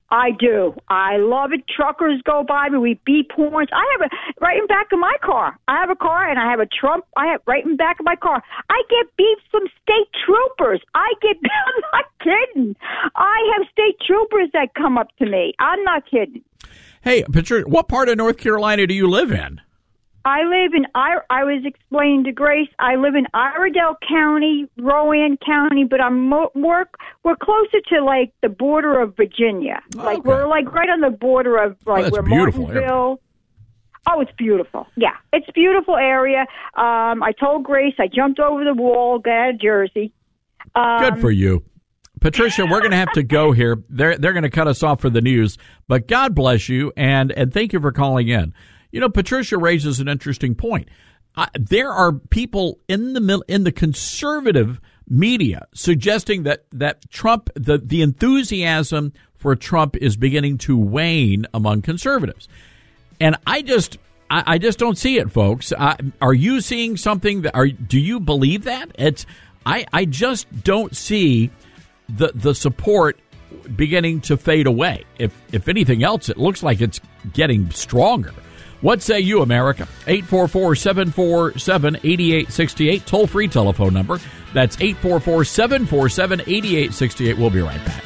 I do. I love it. Truckers go by me. We beep horns. I have a right in back of my car. I have a car and I have a Trump. I have right in back of my car. I get beeps from state troopers. I get. I'm not kidding. I have state troopers that come up to me. I'm not kidding. Hey, Patricia, what part of North Carolina do you live in? I live in, I, I was explaining to Grace, I live in Iredell County, Rowan County, but I'm mo- more, we're closer to like the border of Virginia. Oh, like okay. we're like right on the border of like oh, where Martinsville. Martinsville. Oh, it's beautiful. Yeah, it's a beautiful area. Um, I told Grace I jumped over the wall, got out of Jersey. Um, Good for you. Patricia, we're going to have to go here. They're they're going to cut us off for the news, but God bless you, and, and thank you for calling in. You know, Patricia raises an interesting point. Uh, there are people in the in the conservative media suggesting that, that Trump, the, the enthusiasm for Trump is beginning to wane among conservatives. And I just I, I just don't see it, folks. Uh, are you seeing something that are do you believe that? It's I, I just don't see the the support beginning to fade away. If if anything else, it looks like it's getting stronger. What say you, America? eight four four, seven four seven, eight eight six eight, toll-free telephone number. That's eight four four, seven four seven, eight eight six eight. We'll be right back.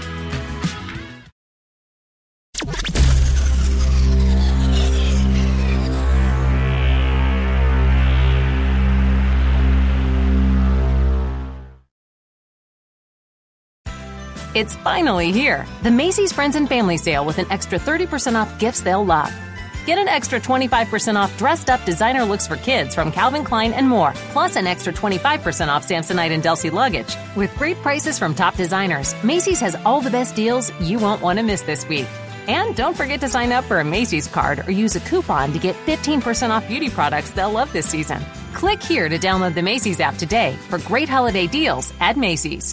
It's finally here. The Macy's Friends and Family Sale with an extra thirty percent off gifts they'll love. Get an extra twenty-five percent off dressed-up designer looks for kids from Calvin Klein and more, plus an extra twenty-five percent off Samsonite and Delsey luggage. With great prices from top designers, Macy's has all the best deals you won't want to miss this week. And don't forget to sign up for a Macy's card or use a coupon to get fifteen percent off beauty products they'll love this season. Click here to download the Macy's app today for great holiday deals at Macy's.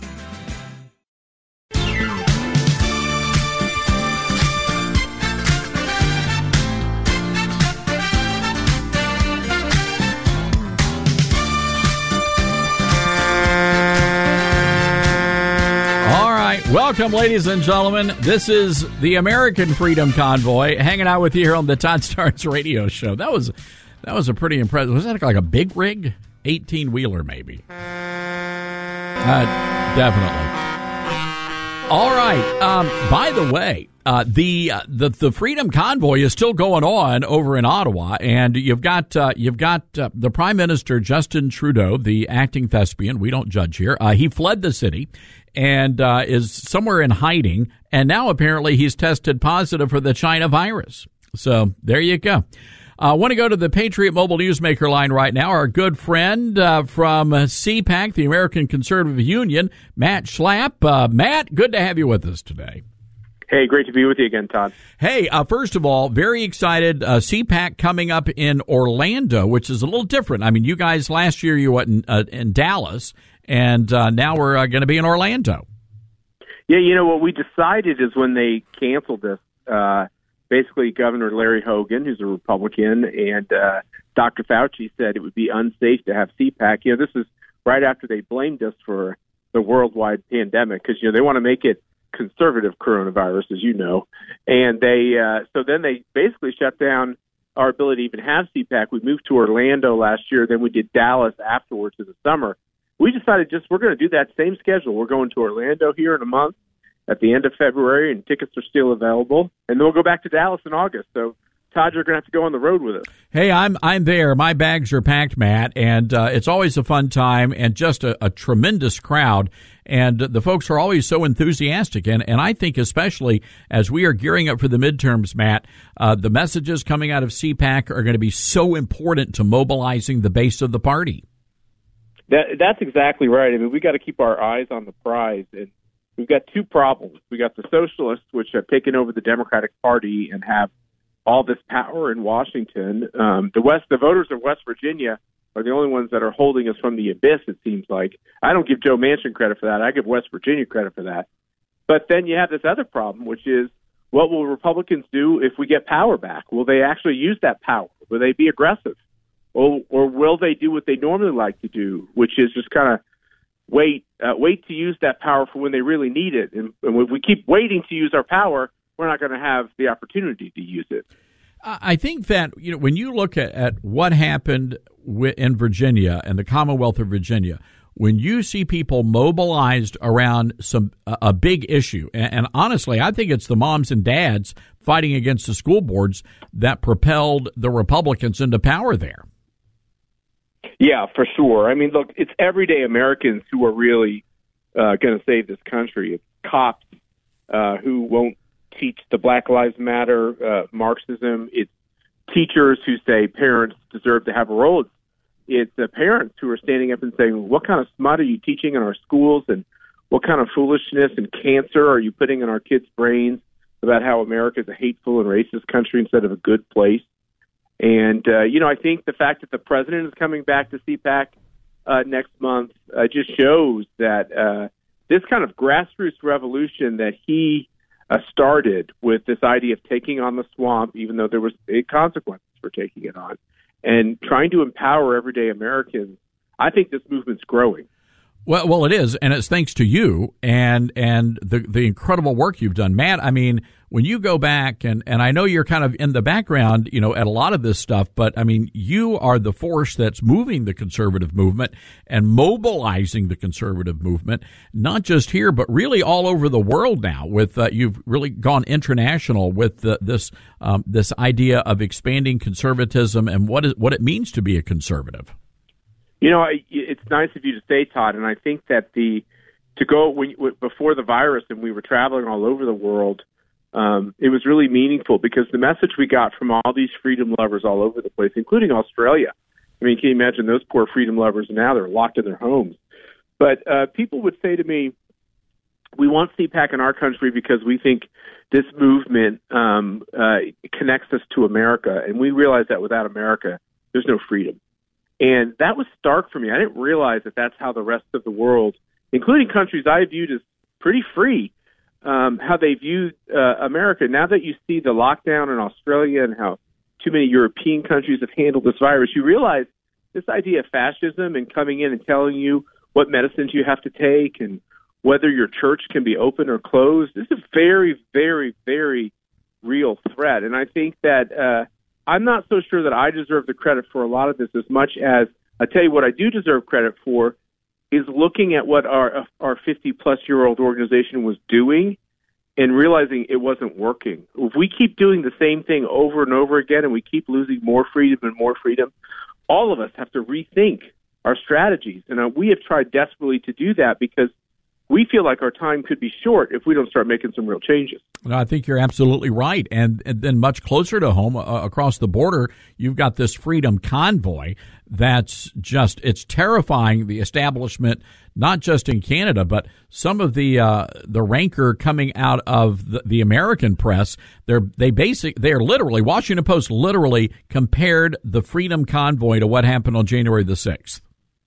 Welcome, ladies and gentlemen. This is the American Freedom Convoy, hanging out with you here on the Todd Starnes radio show. That was that was a pretty impressive. Was that like a big rig? eighteen wheeler, maybe. Uh, definitely. All right. Um, by the way, uh, the, uh, the the Freedom Convoy is still going on over in Ottawa, and you've got uh, you've got uh, the Prime Minister Justin Trudeau, the acting thespian. We don't judge here. Uh, he fled the city and uh, is somewhere in hiding, and now apparently he's tested positive for the China virus. So there you go. I uh, want to go to the Patriot Mobile Newsmaker line right now. Our good friend uh, from C PAC, the American Conservative Union, Matt Schlapp. Uh, Matt, good to have you with us today. Hey, great to be with you again, Todd. Hey, uh, first of all, very excited. Uh, C PAC coming up in Orlando, which is a little different. I mean, you guys last year you were in, uh, in Dallas, and uh, now we're uh, going to be in Orlando. Yeah, you know, what we decided is when they canceled this, uh, basically Governor Larry Hogan, who's a Republican, and uh, Doctor Fauci said it would be unsafe to have C PAC. You know, this is right after they blamed us for the worldwide pandemic because, you know, they want to make it conservative coronavirus, as you know. And they, uh, so then they basically shut down our ability to even have C PAC. We moved to Orlando last year, then we did Dallas afterwards in the summer. We decided just we're going to do that same schedule. We're going to Orlando here in a month at the end of February, and tickets are still available. And then we'll go back to Dallas in August. So, Todd, you're going to have to go on the road with us. Hey, I'm I'm there. My bags are packed, Matt, and uh, it's always a fun time and just a, a tremendous crowd. And the folks are always so enthusiastic. And, and I think especially as we are gearing up for the midterms, Matt, uh, the messages coming out of C PAC are going to be so important to mobilizing the base of the party. That, that's exactly right. I mean, we got to keep our eyes on the prize. And we've got two problems. We got the socialists, which have taken over the Democratic Party and have all this power in Washington. Um, the West, the voters of West Virginia are the only ones that are holding us from the abyss, it seems like. I don't give Joe Manchin credit for that. I give West Virginia credit for that. But then you have this other problem, which is what will Republicans do if we get power back? Will they actually use that power? Will they be aggressive? Or, or will they do what they normally like to do, which is just kind of wait uh, wait to use that power for when they really need it? And, and if we keep waiting to use our power, we're not going to have the opportunity to use it. I think that, you know, when you look at, at what happened in Virginia and the Commonwealth of Virginia, when you see people mobilized around some a, a big issue, and, and honestly, I think it's the moms and dads fighting against the school boards that propelled the Republicans into power there. Yeah, for sure. I mean, look, it's everyday Americans who are really uh, going to save this country. It's cops uh, who won't teach the Black Lives Matter uh, Marxism. It's teachers who say parents deserve to have a role. It's, it's the parents who are standing up and saying, what kind of smut are you teaching in our schools, and what kind of foolishness and cancer are you putting in our kids' brains about how America is a hateful and racist country instead of a good place. And, uh, you know, I think the fact that the president is coming back to C PAC uh, next month uh, just shows that uh, this kind of grassroots revolution that he uh, started with this idea of taking on the swamp, even though there was big consequences for taking it on, and trying to empower everyday Americans, I think this movement's growing. Well, well, it is, and it's thanks to you and and the the incredible work you've done, Matt. I mean, when you go back, and, and I know you're kind of in the background, you know, at a lot of this stuff, but I mean, you are the force that's moving the conservative movement and mobilizing the conservative movement, not just here, but really all over the world now. With uh, you've really gone international with the, this um, this idea of expanding conservatism and what is what it means to be a conservative. You know, it's nice of you to say, Todd, and I think that the to go when before the virus and we were traveling all over the world, um, it was really meaningful because the message we got from all these freedom lovers all over the place, including Australia. I mean, can you imagine those poor freedom lovers now? They're locked in their homes. But uh, people would say to me, we want C PAC in our country because we think this movement um, uh, connects us to America, and we realize that without America, there's no freedom. And that was stark for me. I didn't realize that that's how the rest of the world, including countries I viewed as pretty free, um, how they viewed uh, America. Now that you see the lockdown in Australia and how too many European countries have handled this virus, you realize this idea of fascism and coming in and telling you what medicines you have to take and whether your church can be open or closed. This is a very, very, very real threat. And I think that uh, I'm not so sure that I deserve the credit for a lot of this as much as I tell you what I do deserve credit for is looking at what our our fifty-plus-year-old organization was doing and realizing it wasn't working. If we keep doing the same thing over and over again and we keep losing more freedom and more freedom, all of us have to rethink our strategies. And uh, we have tried desperately to do that because we feel like our time could be short if we don't start making some real changes. No, I think you're absolutely right. And, and then much closer to home, uh, across the border, you've got this freedom convoy that's just, it's terrifying, the establishment, not just in Canada, but some of the uh, the rancor coming out of the, the American press. They're they basic they're literally, Washington Post literally compared the freedom convoy to what happened on January the sixth.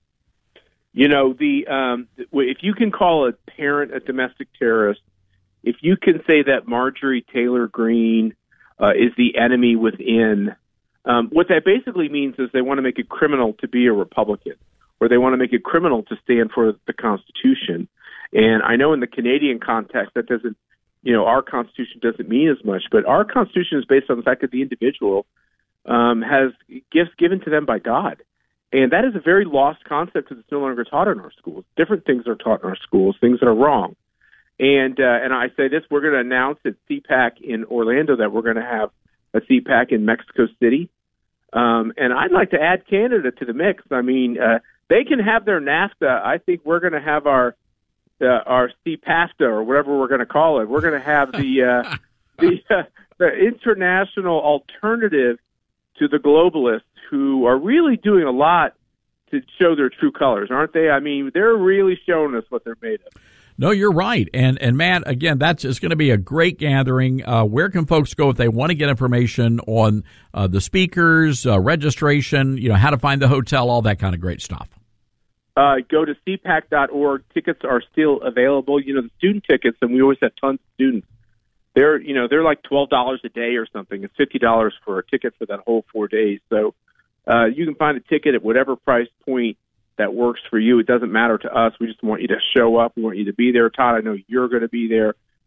You know, the um, if you can call a parent a domestic terrorist, if you can say that Marjorie Taylor Greene uh, is the enemy within, um, what that basically means is they want to make it criminal to be a Republican, or they want to make it criminal to stand for the Constitution. And I know in the Canadian context that doesn't, you know, our Constitution doesn't mean as much, but our Constitution is based on the fact that the individual um, has gifts given to them by God. And that is a very lost concept because it's no longer taught in our schools. Different things are taught in our schools, things that are wrong. And uh, and I say this, we're going to announce at C PAC in Orlando that we're going to have a C PAC in Mexico City. Um, and I'd like to add Canada to the mix. I mean, uh, they can have their NAFTA. I think we're going to have our uh, our C PAFTA or whatever we're going to call it. We're going to have the uh, the, uh, the international alternative to the globalists who are really doing a lot to show their true colors, aren't they? I mean, they're really showing us what they're made of. No, you're right. And, and Matt, again, that's it's going to be a great gathering. Uh, where can folks go if they want to get information on uh, the speakers, uh, registration, you know, how to find the hotel, all that kind of great stuff? Uh, go to c pac dot org. Tickets are still available. You know, the student tickets, and we always have tons of students. They're, you know, they're like twelve dollars a day or something. It's fifty dollars for a ticket for that whole four days. So uh, you can find a ticket at whatever price point that works for you. It doesn't matter to us. We just want you to show up. We want you to be there. Todd, I know you're going to be there.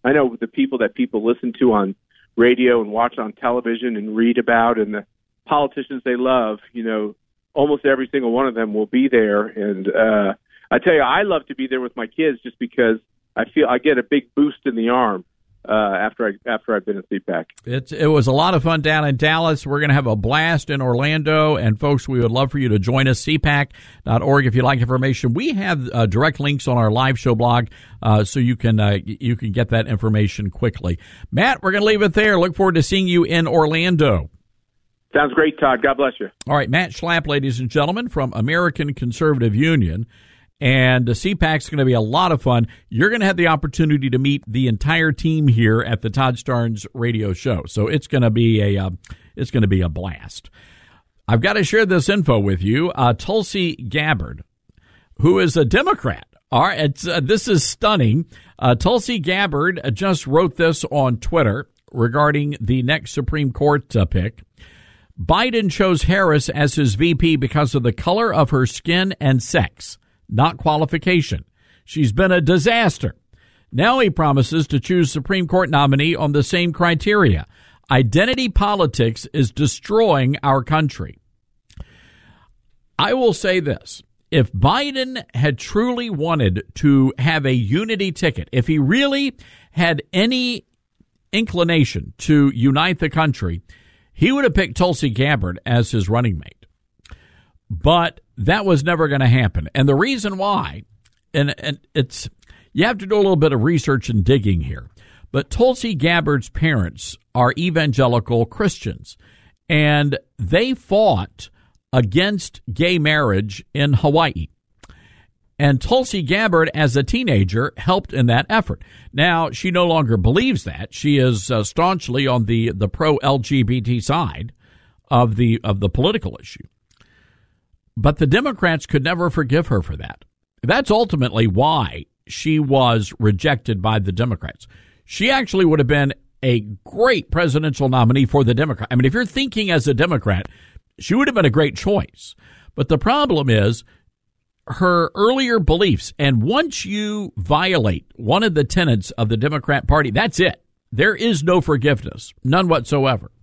I know the people that people listen to on radio and watch on television and read about, and the politicians they love, you know, almost every single one of them will be there. And uh, I tell you, I love to be there with my kids just because I feel I get a big boost in the arm uh, after I after I've been at C PAC. It's it was a lot of fun down in Dallas. We're going to have a blast in Orlando, and folks, we would love for you to join us. C PAC dot org if you like information. We have uh, direct links on our live show blog, uh, so you can uh, you can get that information quickly. Matt, we're going to leave it there. Look forward to seeing you in Orlando. Sounds great, Todd. God bless you. All right, Matt Schlapp, ladies and gentlemen, from American Conservative Union. And the C PAC's going to be a lot of fun. You're going to have the opportunity to meet the entire team here at the Todd Starnes radio show. So it's going to be a uh, it's going to be a blast. I've got to share this info with you. Uh, Tulsi Gabbard, who is a Democrat. All right, it's, uh, this is stunning. Uh, Tulsi Gabbard just wrote this on Twitter regarding the next Supreme Court uh, pick. Biden chose Harris as his V P because of the color of her skin and sex, not qualification. She's been a disaster. Now he promises to choose Supreme Court nominee on the same criteria. Identity politics is destroying our country. I will say this. If Biden had truly wanted to have a unity ticket, if he really had any inclination to unite the country, he would have picked Tulsi Gabbard as his running mate. But that was never going to happen. And the reason why, and, and it's, you have to do a little bit of research and digging here, but Tulsi Gabbard's parents are evangelical Christians, and they fought against gay marriage in Hawaii. And Tulsi Gabbard, as a teenager, helped in that effort. Now, she no longer believes that. She is uh, staunchly on the, the pro-L G B T side of the of the political issue. But the Democrats could never forgive her for that. That's ultimately why she was rejected by the Democrats. She actually would have been a great presidential nominee for the Democrat. I mean, if you're thinking as a Democrat, she would have been a great choice. But the problem is her earlier beliefs. And once you violate one of the tenets of the Democrat Party, that's it. There is no forgiveness, none whatsoever.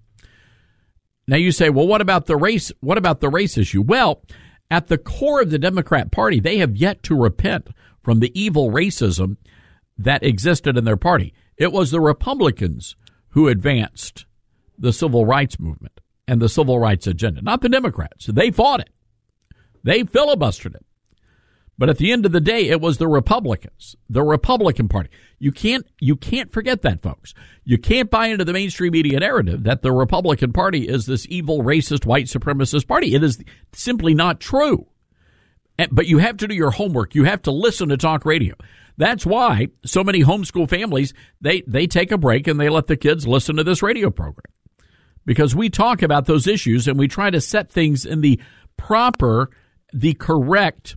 Now you say, well, what about the race? What about the race issue? Well, at the core of the Democrat Party, they have yet to repent from the evil racism that existed in their party. It was the Republicans who advanced the civil rights movement and the civil rights agenda, not the Democrats. They fought it. They filibustered it. But at the end of the day, it was the Republicans, the Republican Party. You can't you can't forget that, folks. You can't buy into the mainstream media narrative that the Republican Party is this evil, racist, white supremacist party. It is simply not true. But you have to do your homework. You have to listen to talk radio. That's why so many homeschool families, they, they take a break and they let the kids listen to this radio program. Because we talk about those issues and we try to set things in the proper, the correct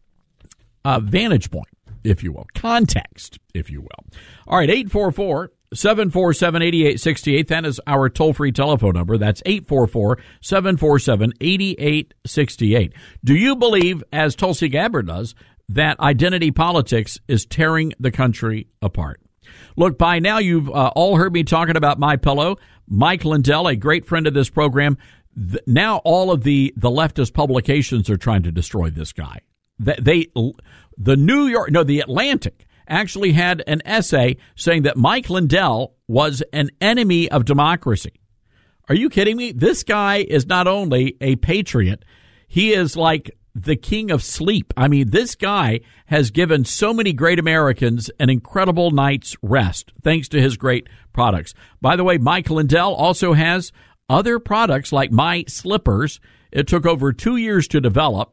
Uh, vantage point, if you will, context, if you will. All right, eight four four, seven four seven, eight eight six eight. That is our toll-free telephone number. That's eight four four, seven four seven, eight eight six eight. Do you believe, as Tulsi Gabbard does, that identity politics is tearing the country apart? Look, by now you've uh, all heard me talking about MyPillow. Mike Lindell, a great friend of this program. Th- now all of the, the leftist publications are trying to destroy this guy. They, the New York, no, the Atlantic actually had an essay saying that Mike Lindell was an enemy of democracy. Are you kidding me? This guy is not only a patriot, he is like the king of sleep. I mean, this guy has given so many great Americans an incredible night's rest thanks to his great products. By the way, Mike Lindell also has other products like My Slippers. It took over two years to develop.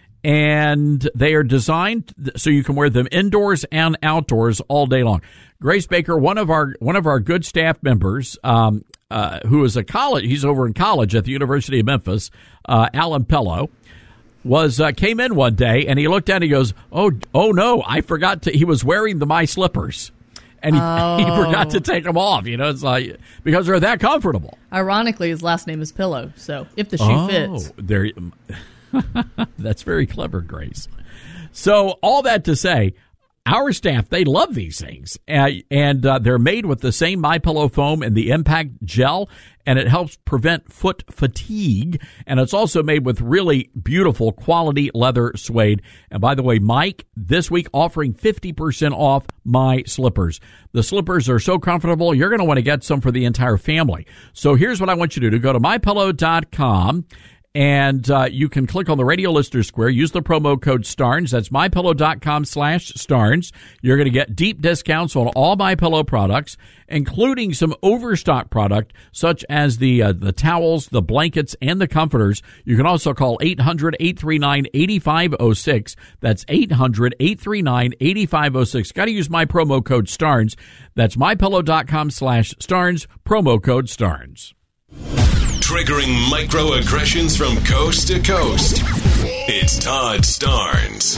And they are designed so you can wear them indoors and outdoors all day long. Grace Baker, one of our one of our good staff members, um, uh, who is a college, he's over in college at the University of Memphis, uh, Alan Pello, was uh, came in one day and he looked down and he goes, "Oh, oh no, I forgot to." He was wearing the My Slippers, and he, oh. he forgot to take them off. You know, it's like because they're that comfortable. Ironically, his last name is Pillow, so if the shoe oh, fits, there. That's very clever, Grace. So all that to say, Our staff, they love these things, uh, and uh, they're made with the same MyPillow foam and the Impact Gel, and it helps prevent foot fatigue, and it's also made with really beautiful quality leather suede. And by the way, Mike, this week offering fifty percent off my slippers. The slippers are so comfortable, you're going to want to get some for the entire family. So here's what I want you to do. Go to my pillow dot com. And uh, you can click on the radio listener square. Use the promo code STARNS. That's mypillow.com slash STARNS. You're going to get deep discounts on all MyPillow products, including some overstock product, such as the uh, the towels, the blankets, and the comforters. You can also call eight hundred, eight three nine, eight five zero six. That's eight hundred, eight three nine, eight five zero six. Got to use my promo code STARNS. That's mypillow.com slash STARNS, promo code STARNS. Triggering microaggressions from coast to coast. It's Todd Starnes.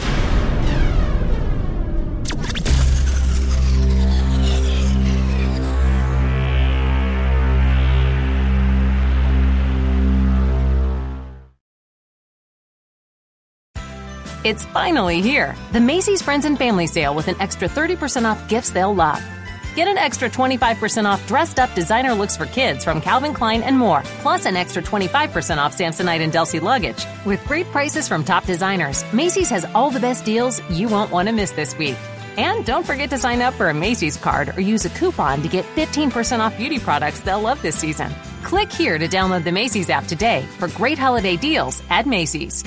It's finally here. The Macy's Friends and Family Sale with an extra thirty percent off gifts they'll love. Get an extra twenty-five percent off dressed-up designer looks for kids from Calvin Klein and more, plus an extra twenty-five percent off Samsonite and Delsey luggage. With great prices from top designers, Macy's has all the best deals you won't want to miss this week. And don't forget to sign up for a Macy's card or use a coupon to get fifteen percent off beauty products they'll love this season. Click here to download the Macy's app today for great holiday deals at Macy's.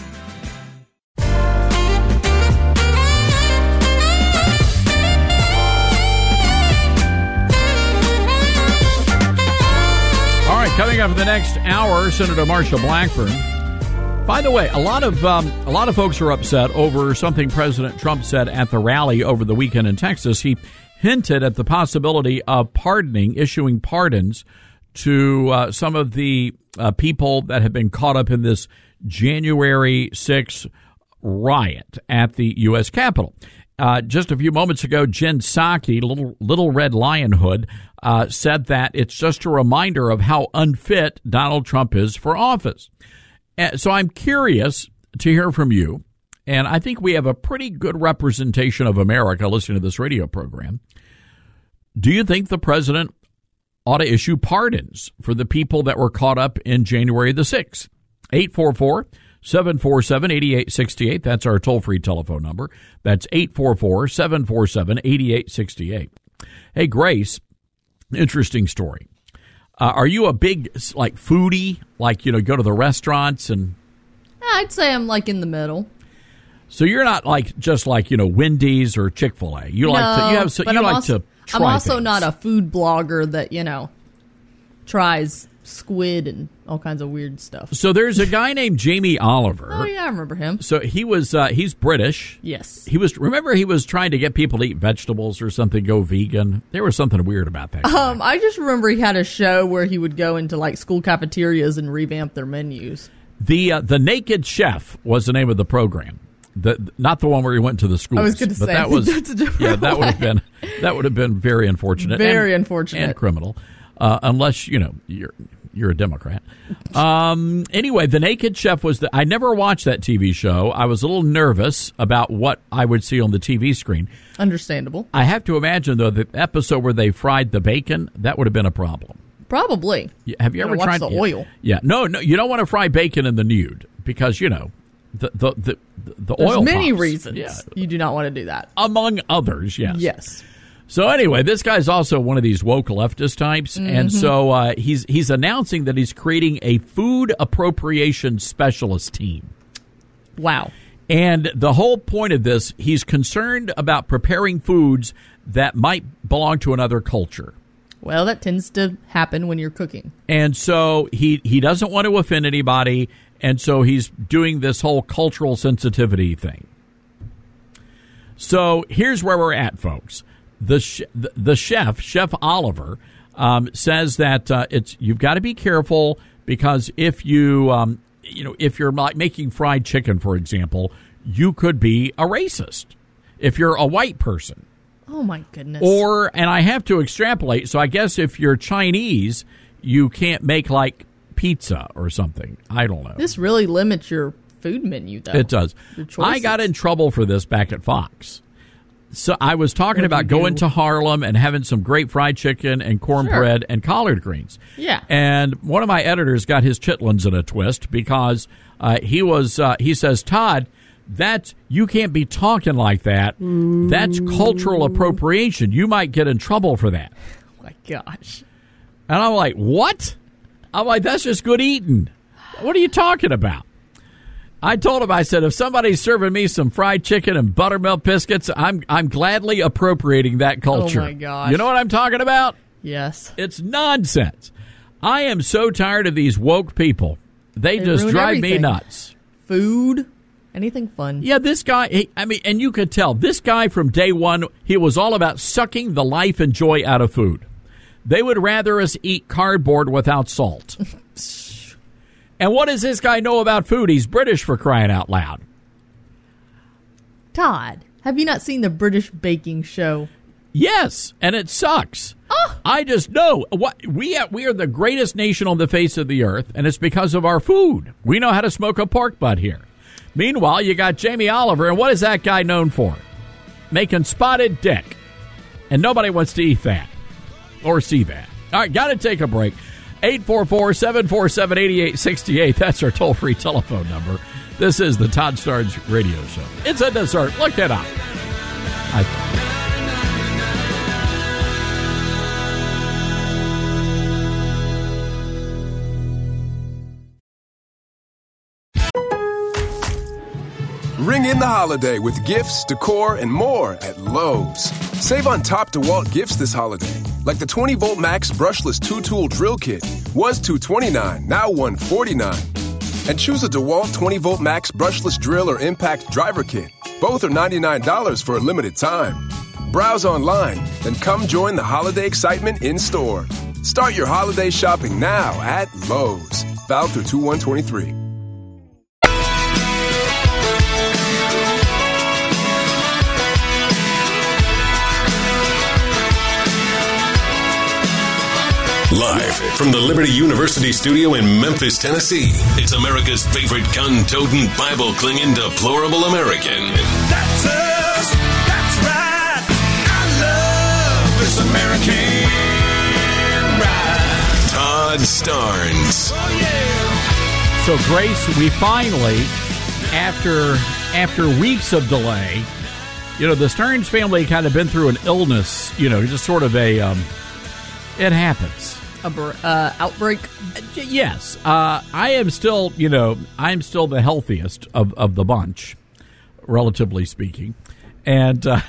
Coming up in the next hour, Senator Marsha Blackburn. By the way, a lot of um, a lot of folks are upset over something President Trump said at the rally over the weekend in Texas. He hinted at the possibility of pardoning, issuing pardons to uh, some of the uh, people that have been caught up in this January sixth riot at the U S Capitol. Uh, just a few moments ago, Jen Psaki, Little, Little Red Lion Hood, uh, said that it's just a reminder of how unfit Donald Trump is for office. And so I'm curious to hear from you, and I think we have a pretty good representation of America listening to this radio program. Do you think the president ought to issue pardons for the people that were caught up in January the sixth? eight four four, seven four seven, eight eight six eight. That's our toll-free telephone number. That's eight four four, seven four seven, eight eight six eight. Hey, Grace, interesting story. Uh, are you a big, like, foodie? Like, you know, go to the restaurants and... I'd say I'm, like, in the middle. So you're not, like, just like, you know, Wendy's or Chick-fil-A. You no, like to, you have, so, but you I'm like also, to try I'm also things. not a food blogger that, you know, tries squid and all kinds of weird stuff. So there's a guy named Jamie Oliver. Oh, yeah, I remember him. So he was, uh, he's British. Yes. He was, remember he was trying to get people to eat vegetables or something, go vegan. There was something weird about that. Um, I just remember he had a show where he would go into, like, school cafeterias and revamp their menus. The, uh, the Naked Chef was the name of the program. The, not the one where he went to the schools. I was going to say, that was, that's a different yeah, that way. would have been, that would have been very unfortunate. Very and, unfortunate. And criminal. Uh, unless, you know, you're, you're a Democrat. Um, anyway, The Naked Chef was the, I never watched that T V show. I was a little nervous about what I would see on the T V screen. Understandable. I have to imagine, though, the episode where they fried the bacon, that would have been a problem. Probably. Yeah, have you, you ever watch tried the yeah, oil? Yeah. No, no, you don't want to fry bacon in the nude because, you know, the the the, the There's oil many pops. reasons Yeah. you do not want to do that. Among others, yes. Yes. So anyway, this guy's also one of these woke leftist types, mm-hmm. and so uh, he's he's announcing that he's creating a food appropriation specialist team. Wow. And the whole point of this, he's concerned about preparing foods that might belong to another culture. Well, that tends to happen when you're cooking. And so he, he doesn't want to offend anybody, and so he's doing this whole cultural sensitivity thing. So here's where we're at, folks. The sh- the chef, Chef Oliver, um, says that uh, it's you've got to be careful because if you um, you know if you're like making fried chicken, for example, you could be a racist if you're a white person. Oh my goodness! Or and I have to extrapolate. So I guess if you're Chinese, you can't make like pizza or something. I don't know. This really limits your food menu, though. It does. I got in trouble for this back at Fox. So I was talking about going to Harlem and having some great fried chicken and cornbread Sure. and collard greens. Yeah. And one of my editors got his chitlins in a twist because uh, he was uh, he says, Todd, that's you can't be talking like that. That's cultural appropriation. You might get in trouble for that. Oh my gosh. And I'm like, what? I'm like, that's just good eating. What are you talking about? I told him, I said, if somebody's serving me some fried chicken and buttermilk biscuits, I'm I'm gladly appropriating that culture. Oh, my gosh. You know what I'm talking about? Yes. It's nonsense. I am so tired of these woke people. They, They just ruin drive me everything. nuts. Food, anything fun. Yeah, this guy, he, I mean, and you could tell, this guy from day one, he was all about sucking the life and joy out of food. They would rather us eat cardboard without salt. And what does this guy know about food? He's British, for crying out loud. Todd, have you not seen the British baking show? Yes, and it sucks. Oh. I just know what we are, we are the greatest nation on the face of the earth, and it's because of our food. We know how to smoke a pork butt here. Meanwhile, you got Jamie Oliver, and what is that guy known for? Making spotted dick. And nobody wants to eat that or see that. All right, got to take a break. eight four four, seven four seven, eight eight six eight. That's our toll-free telephone number. This is the Todd Starnes Radio Show. It's a dessert. Look it up. I Ring in the holiday with gifts, decor, and more at Lowe's. Save on top DeWalt gifts this holiday, like the twenty volt Max brushless two-tool drill kit. Was two hundred twenty-nine dollars, now one hundred forty-nine dollars. And choose a DeWalt twenty volt Max brushless drill or impact driver kit. Both are ninety-nine dollars for a limited time. Browse online, then come join the holiday excitement in store. Start your holiday shopping now at Lowe's. Valid through two one twenty-three. Live from the Liberty University studio in Memphis, Tennessee, it's America's favorite gun-toting, Bible-clinging, deplorable American. That's us. That's right. I love this American ride. Todd Starnes. Oh, yeah. So, Grace, we finally, after after weeks of delay, you know, the Starnes family kind of been through an illness, you know, just sort of a, um, it happens. A br- uh, outbreak? Yes. Uh, I am still, you know, I'm still the healthiest of, of the bunch, relatively speaking. And, uh,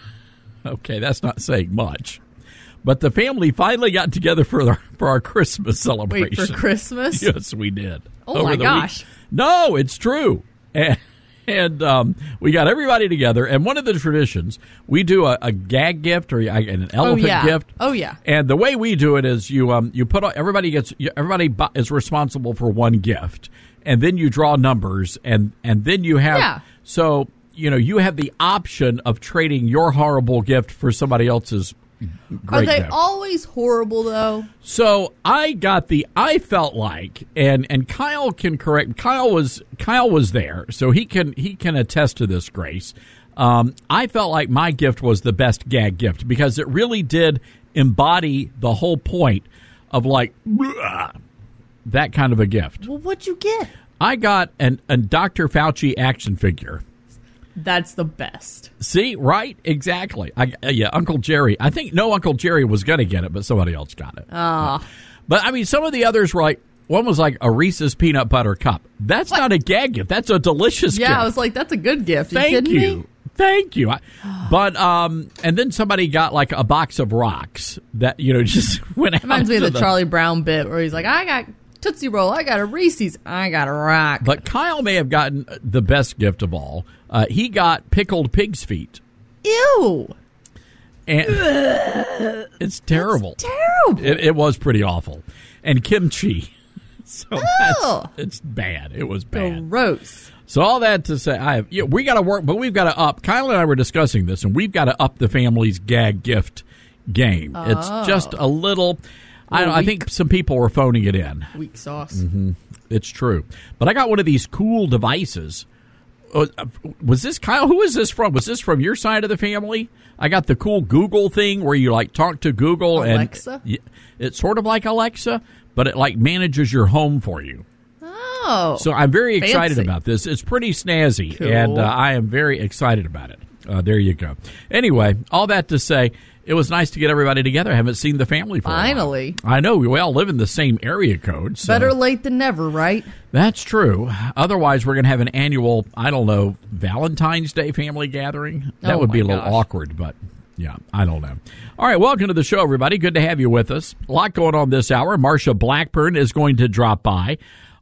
okay, that's not saying much. But the family finally got together for our, for our Christmas celebration. Wait, for Christmas? Yes, we did. Oh, Over my the gosh. week. No, it's true. And, and um, we got everybody together. And one of the traditions, we do a, a gag gift or a, an elephant oh, yeah. gift. Oh, yeah. And the way we do it is you um you put everybody gets everybody bu- is responsible for one gift, and then you draw numbers, and and then you have Yeah. so you know you have the option of trading your horrible gift for somebody else's great Are they gift. always horrible, though? So I got the I felt like and and Kyle can correct Kyle was Kyle was there, so he can he can attest to this, Grace. Um, I felt like my gift was the best gag gift because it really did embody the whole point of like bleh, that kind of a gift. Well, what'd you get? I got an a Doctor Fauci action figure. That's the best. See, right? Exactly. I, uh, yeah, Uncle Jerry. I think no Uncle Jerry was going to get it, but somebody else got it. Ah. But, I mean, some of the others were like, one was like a Reese's peanut butter cup. That's not a gag gift. That's a delicious Yeah, gift. I was like, that's a good gift. Thank you. kidding you. Me? Thank you. I, but, um, and then somebody got like a box of rocks that, you know, just went out. Reminds me of to the Charlie Brown bit where he's like, I got Tootsie Roll, I got a Reese's, I got a rock. But Kyle may have gotten the best gift of all. Uh, he got pickled pig's feet. Ew. And it's terrible. That's terrible. It, it was pretty awful. And kimchi. So that's, Oh. it's bad. It was bad. Gross. So all that to say, I have, yeah, we got to work, but we've got to up. Kyle and I were discussing this, and we've got to up the family's gag gift game. Oh. It's just a little. I, don't, I think some people were phoning it in. Weak sauce. Mm-hmm. It's true. But I got one of these cool devices uh, was this Kyle? Who is this from? Was this from your side of the family? I got the cool Google thing where you like talk to Google Alexa? and it's sort of like Alexa, but it like manages your home for you. Oh, so I'm very excited fancy. about this. It's pretty snazzy, Cool. and uh, I am very excited about it. Uh, there you go. Anyway, all that to say, it was nice to get everybody together. I haven't seen the family for Finally. a while. I know. We all live in the same area code. So Better late than never, right? that's true. Otherwise, we're going to have an annual, I don't know, Valentine's Day family gathering. That Oh, would be a my little gosh. awkward, but yeah, I don't know. All right, welcome to the show, everybody. Good to have you with us. A lot going on this hour. Marsha Blackburn is going to drop by.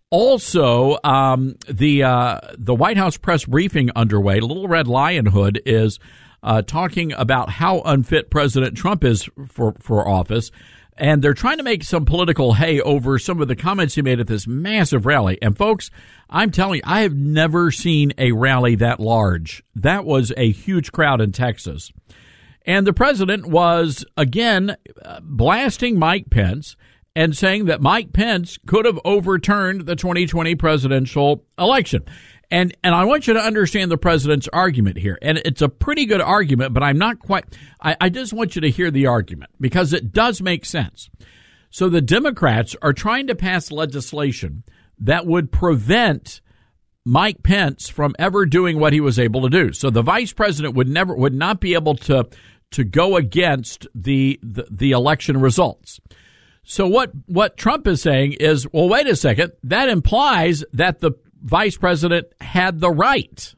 Also, um, the uh, the White House press briefing underway. Little Red Lion Hood is uh, talking about how unfit President Trump is for, for office. And they're trying to make some political hay over some of the comments he made at this massive rally. And, folks, I'm telling you, I have never seen a rally that large. That was a huge crowd in Texas. And the president was, again, uh, blasting Mike Pence and saying that Mike Pence could have overturned the twenty twenty presidential election. And and I want you to understand the president's argument here. And it's a pretty good argument, but I'm not quite I, I just want you to hear the argument because it does make sense. So the Democrats are trying to pass legislation that would prevent Mike Pence from ever doing what he was able to do. So the vice president would never would not be able to to go against the the, the election results. So what, what Trump is saying is, well, wait a second. That implies that the vice president had the right.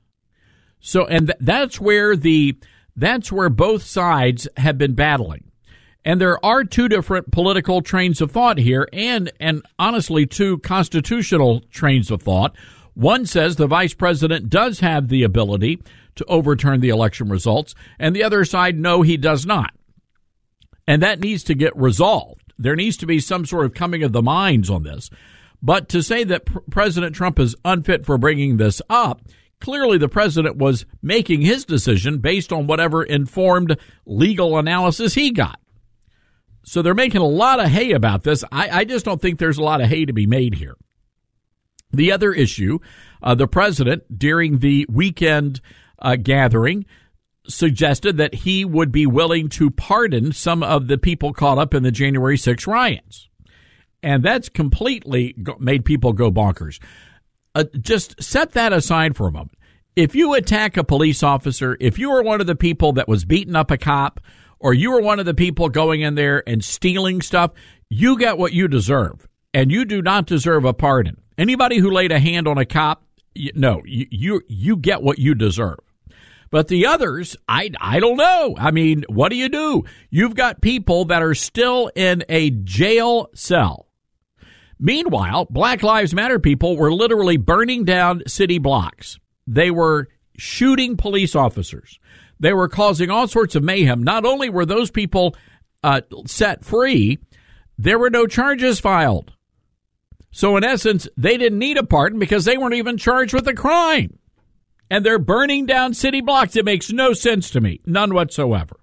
So, and th- that's where the, that's where both sides have been battling. And there are two different political trains of thought here and, and honestly, two constitutional trains of thought. One says the vice president does have the ability to overturn the election results, and the other side, no, he does not. And that needs to get resolved. There needs to be some sort of coming of the minds on this. But to say that Pr- President Trump is unfit for bringing this up, clearly the president was making his decision based on whatever informed legal analysis he got. So they're making a lot of hay about this. I, I just don't think there's a lot of hay to be made here. The other issue, uh, the president, during the weekend uh, gathering, suggested that he would be willing to pardon some of the people caught up in the January sixth riots. And that's completely made people go bonkers. Uh, just set that aside for a moment. If you attack a police officer, if you were one of the people that was beating up a cop, or you were one of the people going in there and stealing stuff, you get what you deserve. And you do not deserve a pardon. Anybody who laid a hand on a cop, you, no, you, you you get what you deserve. But the others, I, I don't know. I mean, what do you do? You've got people that are still in a jail cell. Meanwhile, Black Lives Matter people were literally burning down city blocks. They were shooting police officers. They were causing all sorts of mayhem. Not only were those people uh, set free, there were no charges filed. So in essence, they didn't need a pardon because they weren't even charged with a crime. And they're burning down city blocks. It makes no sense to me. None whatsoever.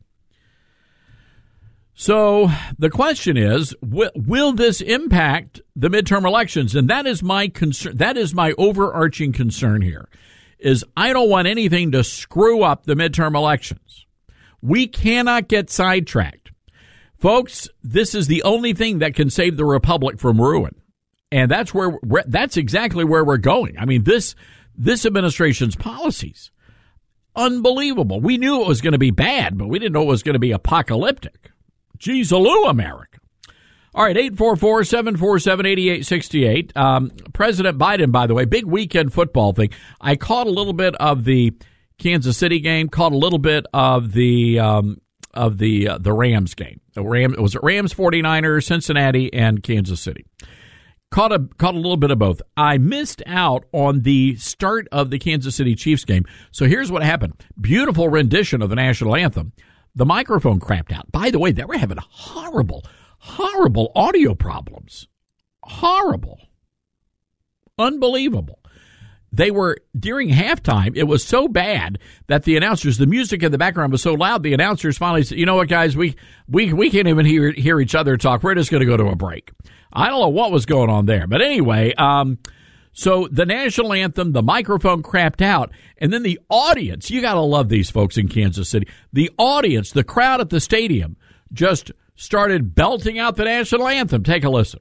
So the question is, will, will this impact the midterm elections? And that is my concern. That is my overarching concern here, is I don't want anything to screw up the midterm elections. We cannot get sidetracked. Folks, this is the only thing that can save the republic from ruin. And that's where we're, that's exactly where we're going. I mean, this this administration's policies, unbelievable. We knew it was going to be bad, but we didn't know it was going to be apocalyptic. Jeez, aloo, America. All right, eight four four, seven four seven, eight eight six eight. Um, President Biden, by the way, big weekend football thing. I caught a little bit of the Kansas City game, caught a little bit of the um, of the uh, the Rams game. The Ram, it was Rams, forty-niners, Cincinnati, and Kansas City. Caught a caught a little bit of both. I missed out on the start of the Kansas City Chiefs game. So here's what happened. Beautiful rendition of the national anthem. The microphone crapped out. By the way, they were having horrible, horrible audio problems. Horrible. Unbelievable. They were, during halftime, it was so bad that the announcers, the music in the background was so loud, the announcers finally said, you know what, guys, we we, we can't even hear, hear each other talk. We're just going to go to a break. I don't know what was going on there. But anyway, um, So the national anthem, the microphone crapped out, and then the audience, you got to love these folks in Kansas City. The audience, the crowd at the stadium just started belting out the national anthem. Take a listen.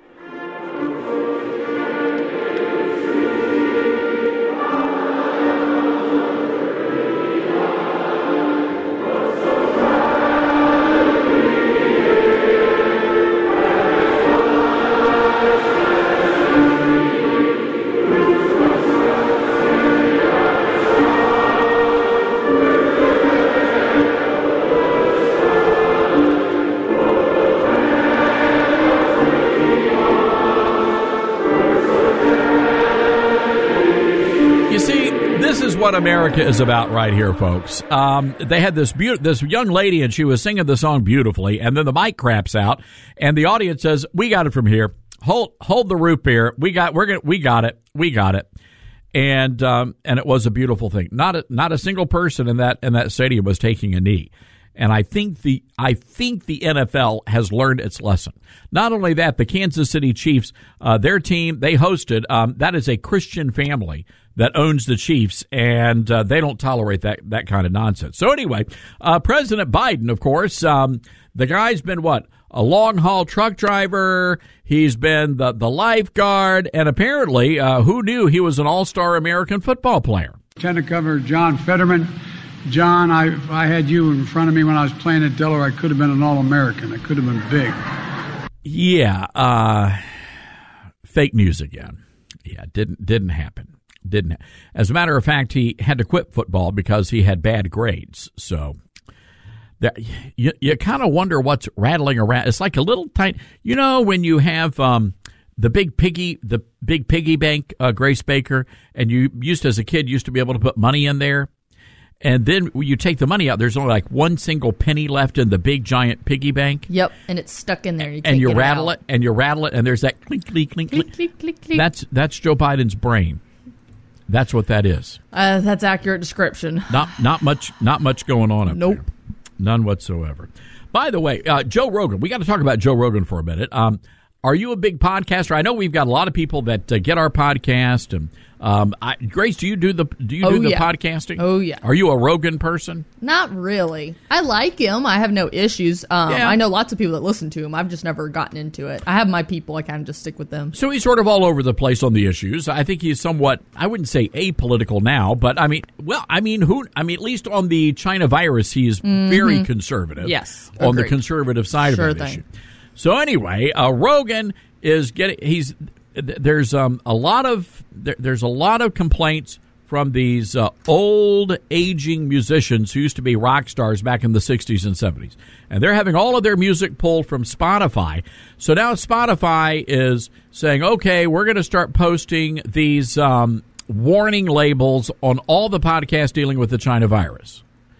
What America is about right here, folks. Um, they had this be- this young lady, and she was singing the song beautifully, and then the mic craps out, and the audience says, "We got it from here. Hold hold the root beer. We got we're gonna, we got it. We got it." And um, and it was a beautiful thing. Not a, not a single person in that in that stadium was taking a knee. And I think the I think the N F L has learned its lesson. Not only that, the Kansas City Chiefs, uh, their team, they hosted. Um, that is a Christian family that owns the Chiefs, and uh, they don't tolerate that that kind of nonsense. So anyway, uh, President Biden, of course, um, the guy's been what? A long-haul truck driver. He's been the, the lifeguard, and apparently, uh, who knew he was an all-star American football player? Lieutenant Governor John Fetterman. John, I, if I had you in front of me when I was playing at Delaware, I could have been an All-American. I could have been big. Yeah, uh, fake news again. Yeah, didn't didn't happen. Didn't. As a matter of fact, he had to quit football because he had bad grades. So that, you you kind of wonder what's rattling around. It's like a little tiny, you know, when you have um, the big piggy, the big piggy bank, uh, Grace Baker, and you used to, as a kid, used to be able to put money in there. And then when you take the money out, there's only like one single penny left in the big giant piggy bank. Yep, and it's stuck in there. You and can't you get rattle it, it, and you rattle it, and there's that clink, clink, clink, clink. Click, click, click. That's that's Joe Biden's brain. That's what that is. Uh, that's accurate description. Not not much not much going on up Nope. there. None whatsoever. By the way, uh, Joe Rogan. We got to talk about Joe Rogan for a minute. Um, are you a big podcaster? I know we've got a lot of people that uh, get our podcast. And um, I, Grace, do you do the do you Oh, do the yeah. podcasting? Oh, yeah. Are you a Rogan person? Not really. I like him. I have no issues. Um, Yeah. I know lots of people that listen to him. I've just never gotten into it. I have my people. I kind of just stick with them. So he's sort of all over the place on the issues. I think he's somewhat, I wouldn't say apolitical now, but I mean, well, I mean, who? I mean, at least on the China virus, he's Mhm. very conservative. Yes, on the agreed. conservative side Sure of that thing. issue. So anyway, uh, Rogan is getting. He's there's um, a lot of there, there's a lot of complaints from these uh, old aging musicians who used to be rock stars back in the sixties and seventies. And they're having all of their music pulled from Spotify. So now Spotify is saying, okay, we're going to start posting these um, warning labels on all the podcasts dealing with the China virus.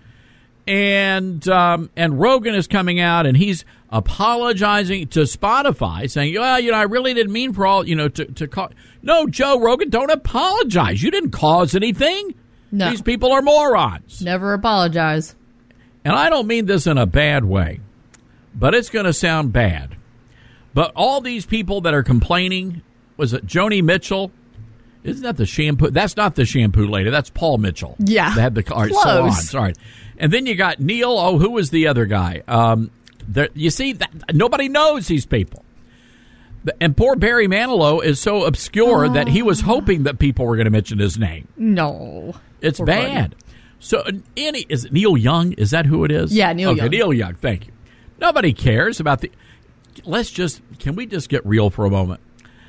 And um, and Rogan is coming out and he's apologizing to Spotify, saying, well, you know, I really didn't mean for all, you know, to, to call. No, Joe Rogan, don't apologize. You didn't cause anything. No. These people are morons. Never apologize. And I don't mean this in a bad way, but it's going to sound bad. But all these people that are complaining, was it Joni Mitchell? Isn't that the shampoo? That's not the shampoo lady. That's Paul Mitchell. Yeah. They had the all right, Close. salons. All right. And then you got Neil. Oh, who was the other guy? Um, there, you see, that, nobody knows these people. And poor Barry Manilow is so obscure Oh. that he was hoping that people were going to mention his name. No. It's Poor bad. buddy. So, any is it Neil Young? Is that who it is? Yeah, Neil okay, Young. Neil Young. Thank you. Nobody cares about the. Let's just. Can we just get real for a moment?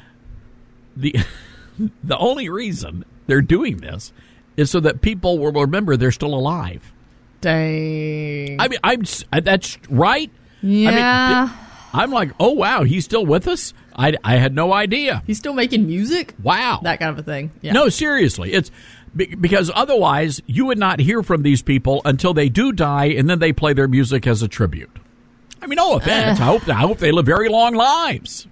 The the only reason they're doing this is so that people will remember they're still alive. Dang. I mean, I'm s- that's right. Yeah. I mean, th- I'm like, oh wow, he's still with us. I, I had no idea. He's still making music? Wow. That kind of a thing. Yeah. No, seriously. It's be- because otherwise you would not hear from these people until they do die, and then they play their music as a tribute. I mean, no offense. Uh. I hope I hope they live very long lives.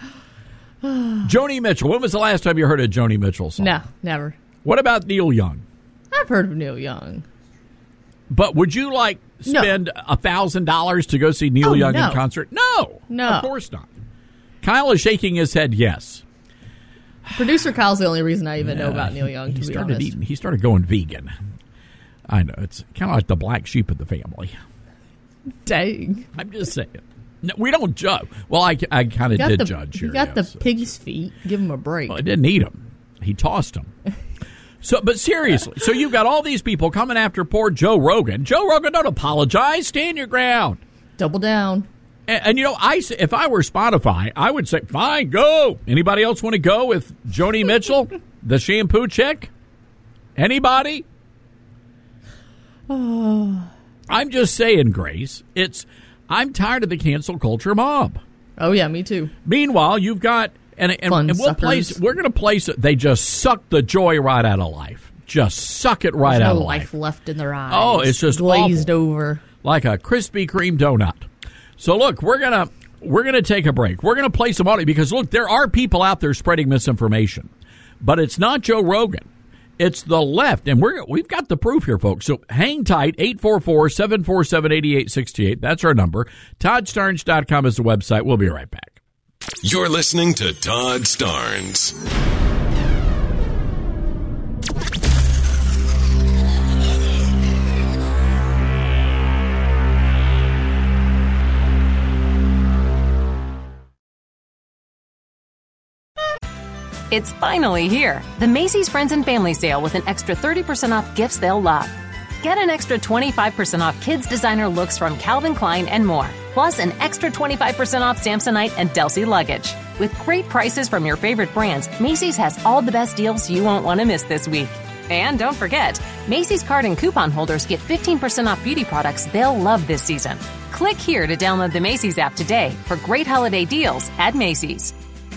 Joni Mitchell. When was the last time you heard a Joni Mitchell song? No, never. What about Neil Young? I've heard of Neil Young. But would you like No. spend a thousand dollars to go see Neil Oh, Young no. in concert? No, No. of course not. Kyle is shaking his head. Yes. Producer Kyle's the only reason I even Yeah, know about Neil Young, he to be started honest. eating. He started going vegan. I know, it's kind of like the black sheep of the family. Dang. I'm just saying. No, we don't judge. Well, I, I kind of did the, judge You here. got yes. the pig's feet. Give him a break. Well, I didn't eat them. He tossed them. So, but seriously, so you've got all these people coming after poor Joe Rogan. Joe Rogan, don't apologize. Stand your ground. Double down. And, and you know, I if I were Spotify, I would say, fine, go. Anybody else want to go with Joni Mitchell, the shampoo chick? Anybody? Oh. I'm just saying, Grace, it's I'm tired of the cancel culture mob. Oh, yeah, me too. Meanwhile, you've got, and, and, Fun and we'll suckers. place, we're going to place it, they just suck the joy right out of life. Just suck it right There's out no of life life. left in their eyes. Oh, it's just glazed awful. over. Like a Krispy Kreme donut. So look, we're going to, we're going to take a break. We're going to play some audio because look, there are people out there spreading misinformation, but it's not Joe Rogan. It's the left, and we're, we've got the proof here, folks. So hang tight, eight four four, seven four seven, eight eight six eight. That's our number. Todd Starnes dot com is the website. We'll be right back. You're listening to Todd Starnes. It's finally here. The Macy's Friends and Family Sale with an extra thirty percent off gifts they'll love. Get an extra twenty-five percent off kids' designer looks from Calvin Klein and more. Plus an extra twenty-five percent off Samsonite and Delsey luggage. With great prices from your favorite brands, Macy's has all the best deals you won't want to miss this week. And don't forget, Macy's card and coupon holders get fifteen percent off beauty products they'll love this season. Click here to download the Macy's app today for great holiday deals at Macy's.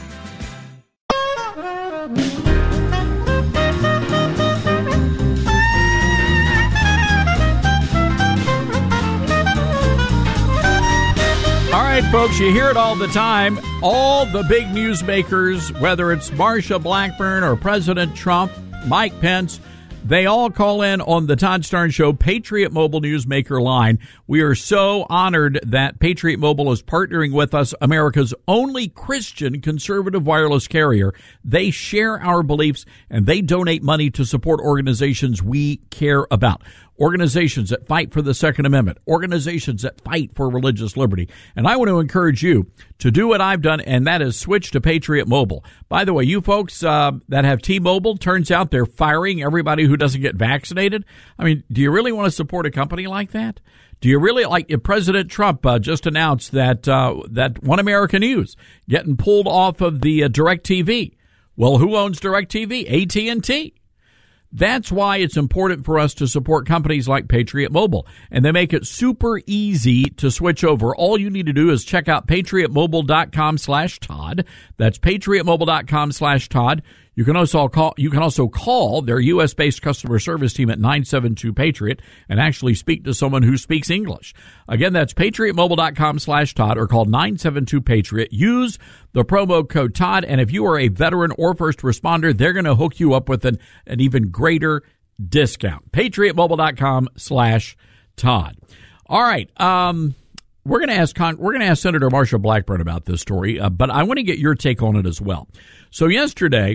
All right, folks, you hear it all the time. All the big newsmakers, whether it's Marsha Blackburn or President Trump, Mike Pence, they all call in on the Todd Starnes Show Patriot Mobile Newsmaker line. We are so honored that Patriot Mobile is partnering with us, America's only Christian conservative wireless carrier. They share our beliefs and they donate money to support organizations we care about. Organizations that fight for the Second Amendment, organizations that fight for religious liberty. And I want to encourage you to do what I've done, and that is switch to Patriot Mobile. By the way, you folks uh, that have T-Mobile, turns out they're firing everybody who doesn't get vaccinated. I mean, do you really want to support a company like that? Do you really, like if President Trump uh, just announced that uh, that One America News getting pulled off of the uh, DirecTV? Well, who owns DirecTV? A T and T. That's why it's important for us to support companies like Patriot Mobile. And they make it super easy to switch over. All you need to do is check out patriotmobile.com slash Todd. That's patriotmobile.com slash Todd. You can also call, you can also call their U S-based customer service team at nine seven two Patriot and actually speak to someone who speaks English. Again, that's patriotmobile.com slash Todd or call nine seven two Patriot. Use the promo code Todd, and if you are a veteran or first responder, they're going to hook you up with an, an even greater discount. patriotmobile.com slash Todd. All right. Um, we're going to ask Con- we're going to ask Senator Marsha Blackburn about this story, uh, but I want to get your take on it as well. So yesterday,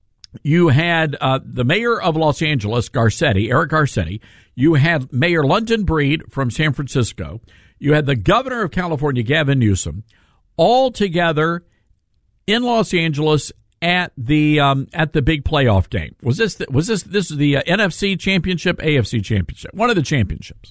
you had uh, the mayor of Los Angeles, Garcetti, Eric Garcetti. You had Mayor London Breed from San Francisco. You had the governor of California, Gavin Newsom, all together in Los Angeles at the um, at the big playoff game. Was this the, was this this is the uh, N F C championship, A F C championship, one of the championships?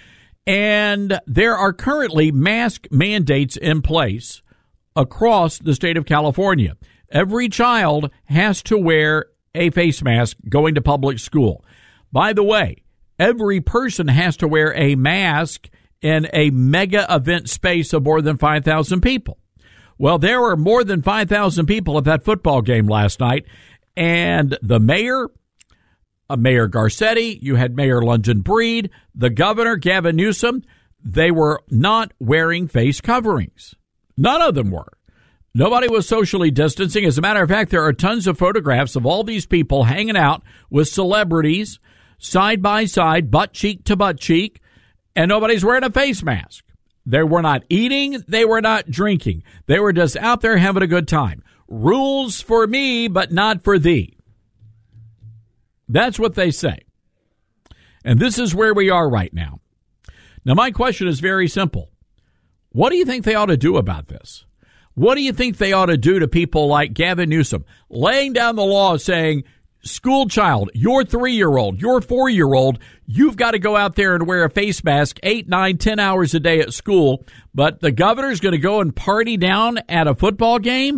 And there are currently mask mandates in place across the state of California. Every child has to wear a face mask going to public school. By the way, every person has to wear a mask in a mega event space of more than five thousand people. Well, there were more than five thousand people at that football game last night, and the mayor, uh, Mayor Garcetti, you had Mayor London Breed, the governor, Gavin Newsom, they were not wearing face coverings. None of them were. Nobody was socially distancing. As a matter of fact, there are tons of photographs of all these people hanging out with celebrities side by side, butt cheek to butt cheek, and nobody's wearing a face mask. They were not eating. They were not drinking. They were just out there having a good time. rules for me, but not for thee. That's what they say. And this is where we are right now. Now, my question is very simple. What do you think they ought to do about this? What do you think they ought to do to people like Gavin Newsom, laying down the law saying, school child, your three-year-old, your four-year-old, you've got to go out there and wear a face mask eight, nine, ten hours a day at school, but the governor's going to go and party down at a football game?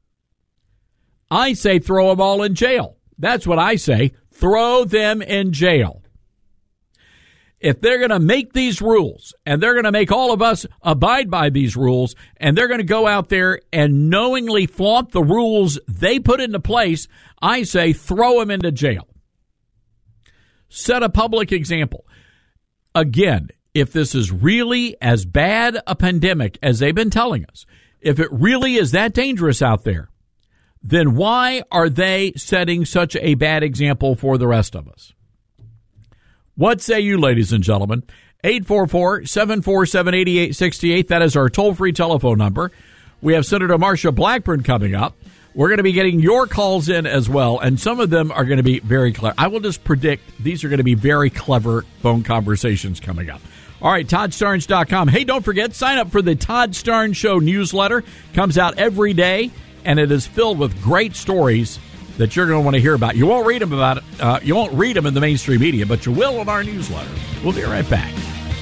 I say throw them all in jail. That's what I say. Throw them in jail. If they're going to make these rules, and they're going to make all of us abide by these rules, and they're going to go out there and knowingly flaunt the rules they put into place, I say throw them into jail. Set a public example. Again, if this is really as bad a pandemic as they've been telling us, if it really is that dangerous out there, then why are they setting such a bad example for the rest of us? What say you, ladies and gentlemen? eight four four, seven four seven, eight eight six eight. That is our toll-free telephone number. We have Senator Marsha Blackburn coming up. We're going to be getting your calls in as well, and some of them are going to be very clever. I will just predict these are going to be very clever phone conversations coming up. All right, Todd Starnes dot com. Hey, don't forget, sign up for the Todd Starnes Show newsletter. Comes out every day, and it is filled with great stories that you're going to want to hear about. You won't read them about it. Uh, you won't read them in the mainstream media, but you will in our newsletter. We'll be right back.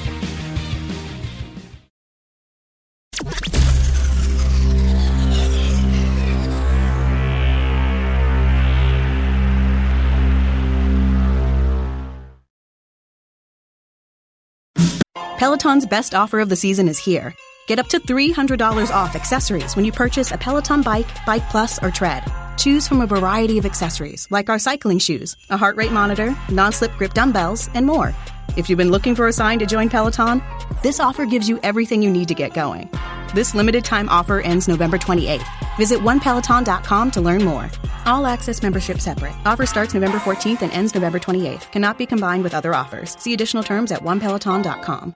Peloton's best offer of the season is here. Get up to three hundred dollars off accessories when you purchase a Peloton bike, Bike Plus, or Tread. Choose from a variety of accessories, like our cycling shoes, a heart rate monitor, non-slip grip dumbbells, and more. If you've been looking for a sign to join Peloton, this offer gives you everything you need to get going. This limited time offer ends November twenty-eighth. Visit one peloton dot com to learn more. All access membership separate. Offer starts November fourteenth and ends November twenty-eighth. Cannot be combined with other offers. See additional terms at one peloton dot com.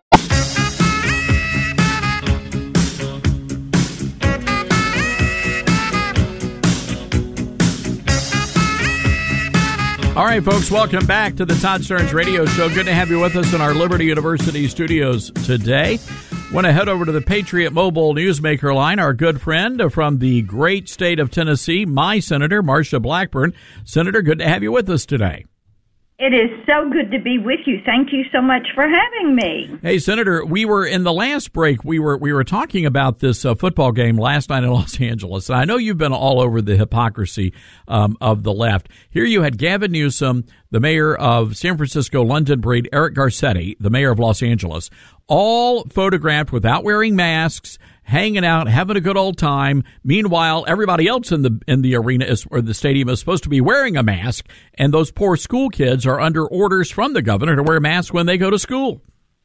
All right, folks, welcome back to the Todd Starnes Radio Show. Good to have you with us in our Liberty University studios today. Want to head over to the Patriot Mobile Newsmaker line, our good friend from the great state of Tennessee, my Senator, Marsha Blackburn. Senator, good to have you with us today. It is so good to be with you. Thank you so much for having me. Hey, Senator, we were in the last break, we were we were talking about this uh, football game last night in Los Angeles. And I know you've been all over the hypocrisy um, of the left. Here you had Gavin Newsom, the mayor of San Francisco, London Breed, Eric Garcetti, the mayor of Los Angeles, all photographed without wearing masks, hanging out, having a good old time. Meanwhile, everybody else in the in the arena is, or the stadium is supposed to be wearing a mask, and those poor school kids are under orders from the governor to wear masks when they go to school.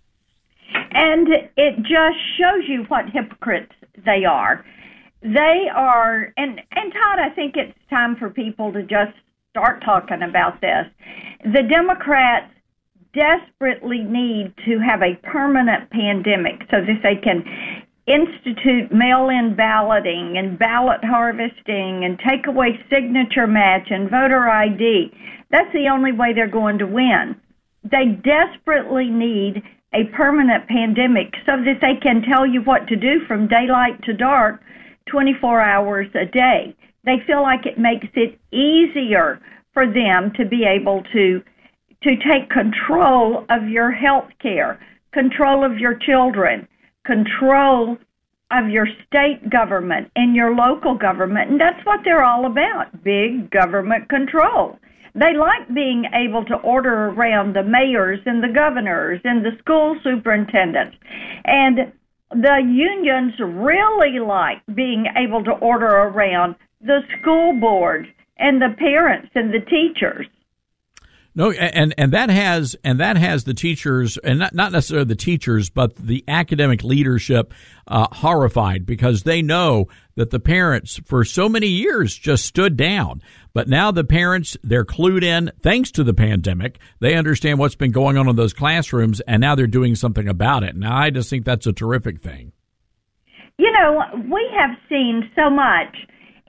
And it just shows you what hypocrites they are. They are, and, and Todd, I think it's time for people to just start talking about this. The Democrats desperately need to have a permanent pandemic so that they can institute mail-in balloting and ballot harvesting and take away signature match and voter I D. That's the only way they're going to win. They desperately need a permanent pandemic so that they can tell you what to do from daylight to dark twenty-four hours a day. They feel like it makes it easier for them to be able to to take control of your health care, control of your children, control of your state government and your local government. And that's what they're all about, big government control. They like being able to order around the mayors and the governors and the school superintendents. And the unions really like being able to order around the school board and the parents and the teachers. No, and and that has and that has the teachers, and not not necessarily the teachers, but the academic leadership uh, horrified, because they know that the parents for so many years just stood down. But now the parents, they're clued in thanks to the pandemic. They understand what's been going on in those classrooms, and now they're doing something about it. Now, I just think that's a terrific thing. You know, we have seen so much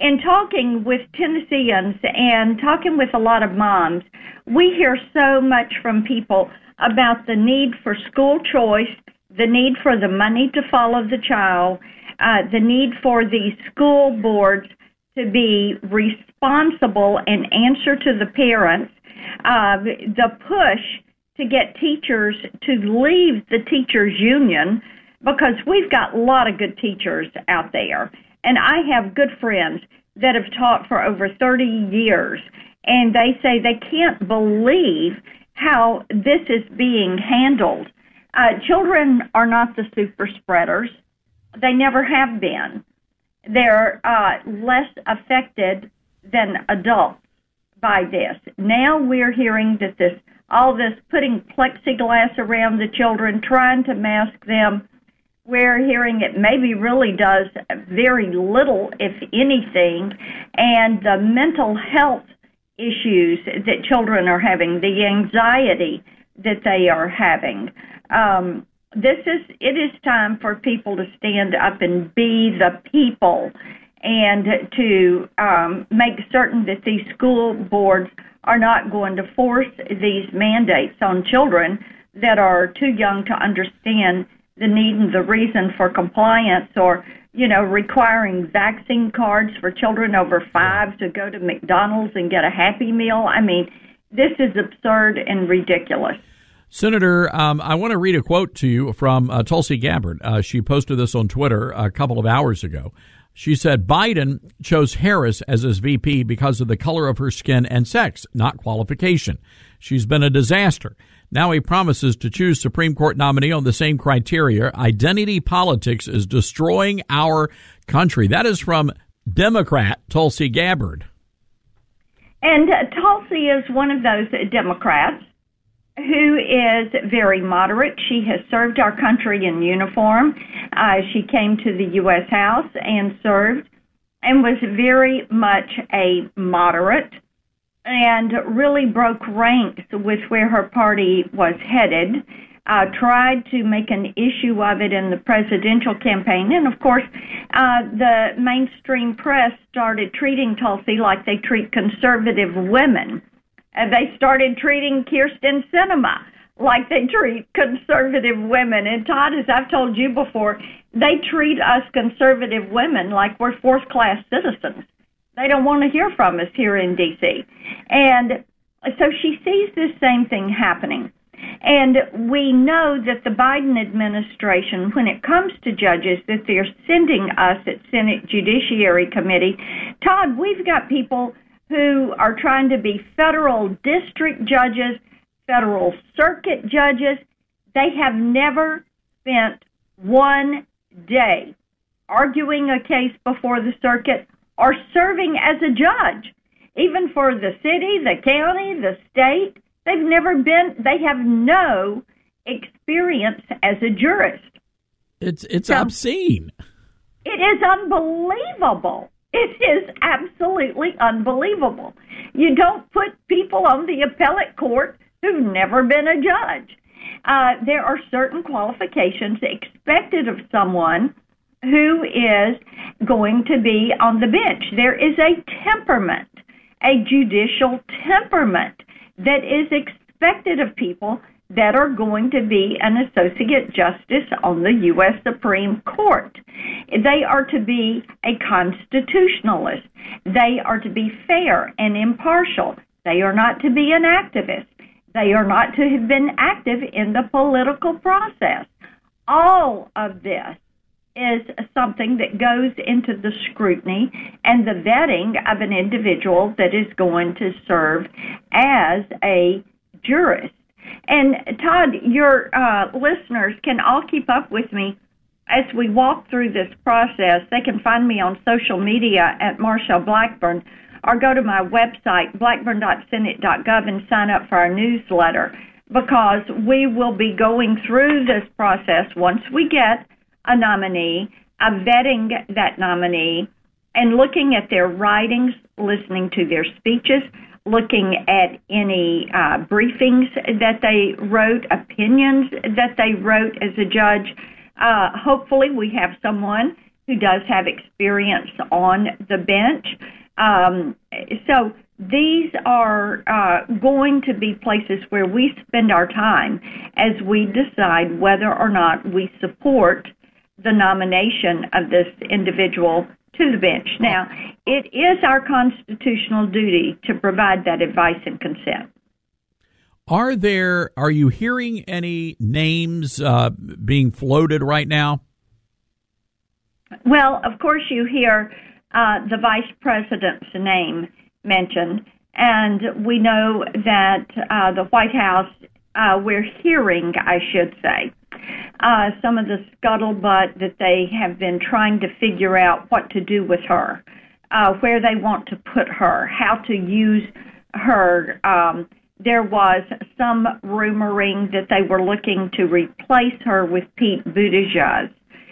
in talking with Tennesseans and talking with a lot of moms, we hear so much from people about the need for school choice, the need for the money to follow the child, uh, the need for the school boards to be responsible and answer to the parents, uh, the push to get teachers to leave the teachers' union, because we've got a lot of good teachers out there. And I have good friends that have taught for over thirty years, and they say they can't believe how this is being handled. Uh, children are not the super spreaders. They never have been. They're uh, less affected than adults by this. Now we're hearing that this, all this putting plexiglass around the children, trying to mask them, we're hearing it maybe really does very little, if anything, and the mental health issues that children are having, the anxiety that they are having. Um, this is, it is time for people to stand up and be the people, and to um, make certain that these school boards are not going to force these mandates on children that are too young to understand the need and the reason for compliance, or, you know, requiring vaccine cards for children over five to go to McDonald's and get a Happy Meal. I mean, this is absurd and ridiculous. Senator, um, I want to read a quote to you from uh, Tulsi Gabbard. Uh, she posted this on Twitter a couple of hours ago. She said, Biden chose Harris as his V P because of the color of her skin and sex, not qualification. She's been a disaster. Now he promises to choose Supreme Court nominee on the same criteria. Identity politics is destroying our country. That is from Democrat Tulsi Gabbard. And uh, Tulsi is one of those Democrats who is very moderate. She has served our country in uniform. Uh, she came to the U S House and served, and was very much a moderate, and really broke ranks with where her party was headed, uh, tried to make an issue of it in the presidential campaign. And, of course, uh, the mainstream press started treating Tulsi like they treat conservative women. And they started treating Kirsten Sinema like they treat conservative women. And, Todd, as I've told you before, they treat us conservative women like we're fourth-class citizens. They don't want to hear from us here in D C And so she sees this same thing happening. And we know that the Biden administration, when it comes to judges, that they're sending us at Senate Judiciary Committee. Todd, we've got people who are trying to be federal district judges, federal circuit judges. They have never spent one day arguing a case before the circuit or serving as a judge. Even for the city, the county, the state, they've never been, they have no experience as a jurist. It's it's so, obscene. It is unbelievable. It is absolutely unbelievable. You don't put people on the appellate court who've never been a judge. Uh, there are certain qualifications expected of someone who is going to be on the bench. There is a temperament, a judicial temperament that is expected of people that are going to be an associate justice on the U S Supreme Court. They are to be a constitutionalist. They are to be fair and impartial. They are not to be an activist. They are not to have been active in the political process. All of this is something that goes into the scrutiny and the vetting of an individual that is going to serve as a jurist. And, Todd, your uh, listeners can all keep up with me as we walk through this process. They can find me on social media at Marshall Blackburn, or go to my website, blackburn dot senate dot gov, and sign up for our newsletter, because we will be going through this process once we get a nominee, a vetting that nominee, and looking at their writings, listening to their speeches, looking at any uh, briefings that they wrote, opinions that they wrote as a judge. Uh, hopefully we have someone who does have experience on the bench. Um, so these are uh, going to be places where we spend our time as we decide whether or not we support the nomination of this individual to the bench. Now, it is our constitutional duty to provide that advice and consent. Are there, are you hearing any names uh, being floated right now? Well, of course you hear uh, the vice president's name mentioned, and we know that uh, the White House, uh, we're hearing, I should say, uh, some of the scuttlebutt that they have been trying to figure out what to do with her, uh, where they want to put her, how to use her. Um, there was some rumoring that they were looking to replace her with Pete Buttigieg.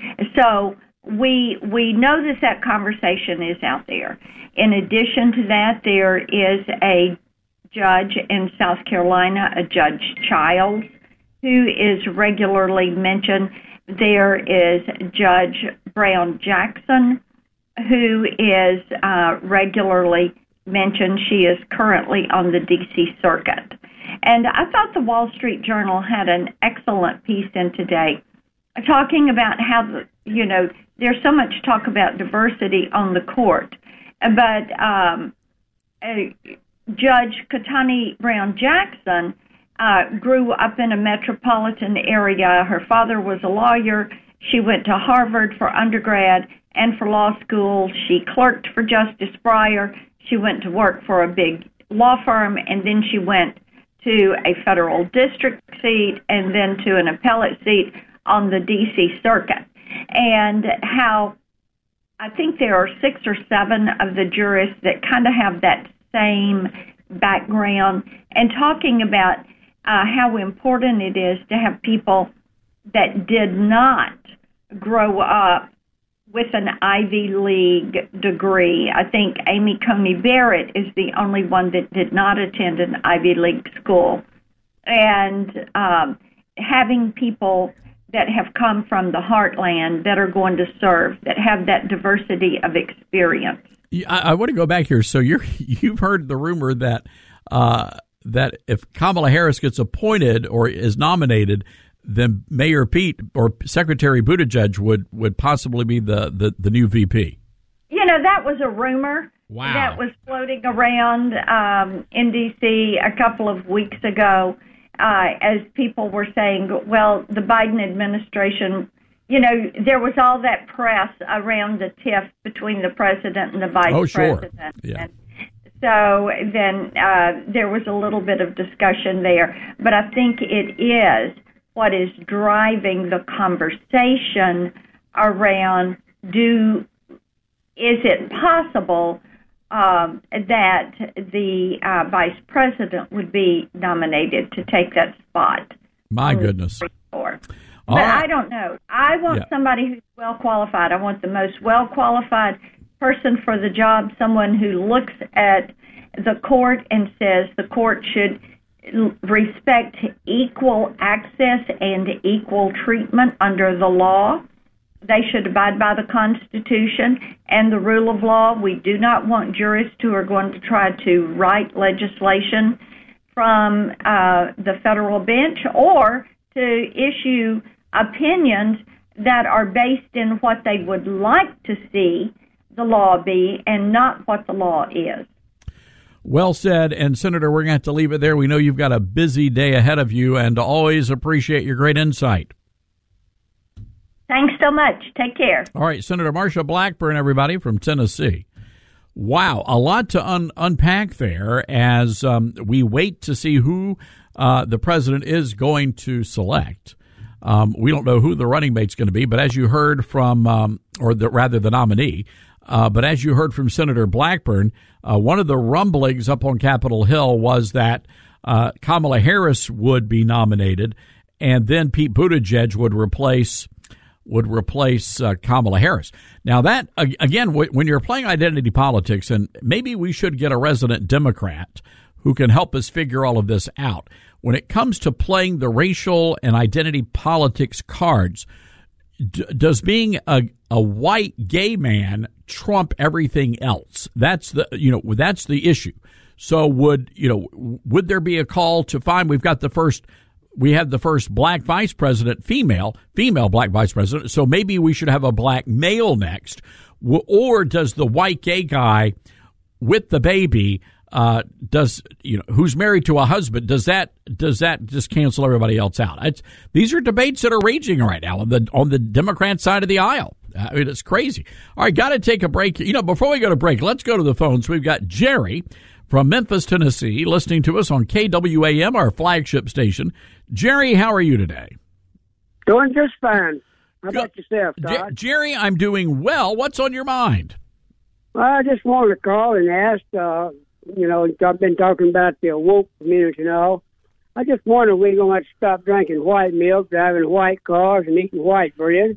So we we know that that conversation is out there. In addition to that, there is a judge in South Carolina, a Judge Childs, who is regularly mentioned. There is Judge Brown Jackson, who is uh, regularly mentioned. She is currently on the D C Circuit. And I thought the Wall Street Journal had an excellent piece in today talking about how, you know, there's so much talk about diversity on the court, but um, uh, Judge Ketanji Brown Jackson uh, grew up in a metropolitan area. Her father was a lawyer. She went to Harvard for undergrad and for law school. She clerked for Justice Breyer. She went to work for a big law firm, and then she went to a federal district seat and then to an appellate seat on the D C Circuit. And how I think there are six or seven of the jurists that kind of have that same background, and talking about uh, how important it is to have people that did not grow up with an Ivy League degree. I think Amy Coney Barrett is the only one that did not attend an Ivy League school. And um, having people that have come from the heartland that are going to serve, that have that diversity of experience. I, I want to go back here. So you're, you've heard the rumor that uh, that if Kamala Harris gets appointed or is nominated, then Mayor Pete or Secretary Buttigieg would, would possibly be the, the, the new V P. You know, that was a rumor wow. that was floating around um, in D C a couple of weeks ago uh, as people were saying, well, the Biden administration, you know, there was all that press around the tiff between the president and the vice oh, sure. president. Yeah. And so then uh, there was a little bit of discussion there. But I think it is what is driving the conversation around do is it possible um, that the uh, vice president would be nominated to take that spot? My goodness. But right. I don't know. I want yeah. somebody who's well qualified. I want the most well qualified person for the job, someone who looks at the court and says the court should respect equal access and equal treatment under the law. They should abide by the Constitution and the rule of law. We do not want jurists who are going to try to write legislation from uh, the federal bench or to issue opinions that are based in what they would like to see the law be and not what the law is. Well said. And, Senator, we're going to have to leave it there. We know you've got a busy day ahead of you, and always appreciate your great insight. Thanks so much. Take care. All right, Senator Marsha Blackburn, everybody, from Tennessee. Wow, a lot to un- unpack there as um, we wait to see who uh, the president is going to select. Um, we don't know who the running mate's going to be, but as you heard from, um, or the, rather the nominee, Uh, but as you heard from Senator Blackburn, uh, one of the rumblings up on Capitol Hill was that uh, Kamala Harris would be nominated, and then Pete Buttigieg would replace would replace uh, Kamala Harris. Now that again, w- when you're playing identity politics, and maybe we should get a resident Democrat who can help us figure all of this out. When it comes to playing the racial and identity politics cards, d- does being a a white gay man trump everything else? That's the you know that's the issue. So would you know would there be a call to find? We've got the first. We have the first black vice president, female, female black vice president. So maybe we should have a black male next. Or does the white gay guy with the baby, uh, does, you know, who's married to a husband, does that, does that just cancel everybody else out? It's, these are debates that are raging right now on the, on the Democrat side of the aisle. I mean, it's crazy. All right. Got to take a break. You know, before we go to break, let's go to the phones. We've got Jerry from Memphis, Tennessee, listening to us on K W A M, our flagship station. Jerry, how are you today? Doing just fine. How about yourself, Todd? J- Jerry, I'm doing well. What's on your mind? Well, I just wanted to call and ask, uh, you know, I've been talking about the woke community and all. I just wonder if we're going to have to stop drinking white milk, driving white cars, and eating white bread.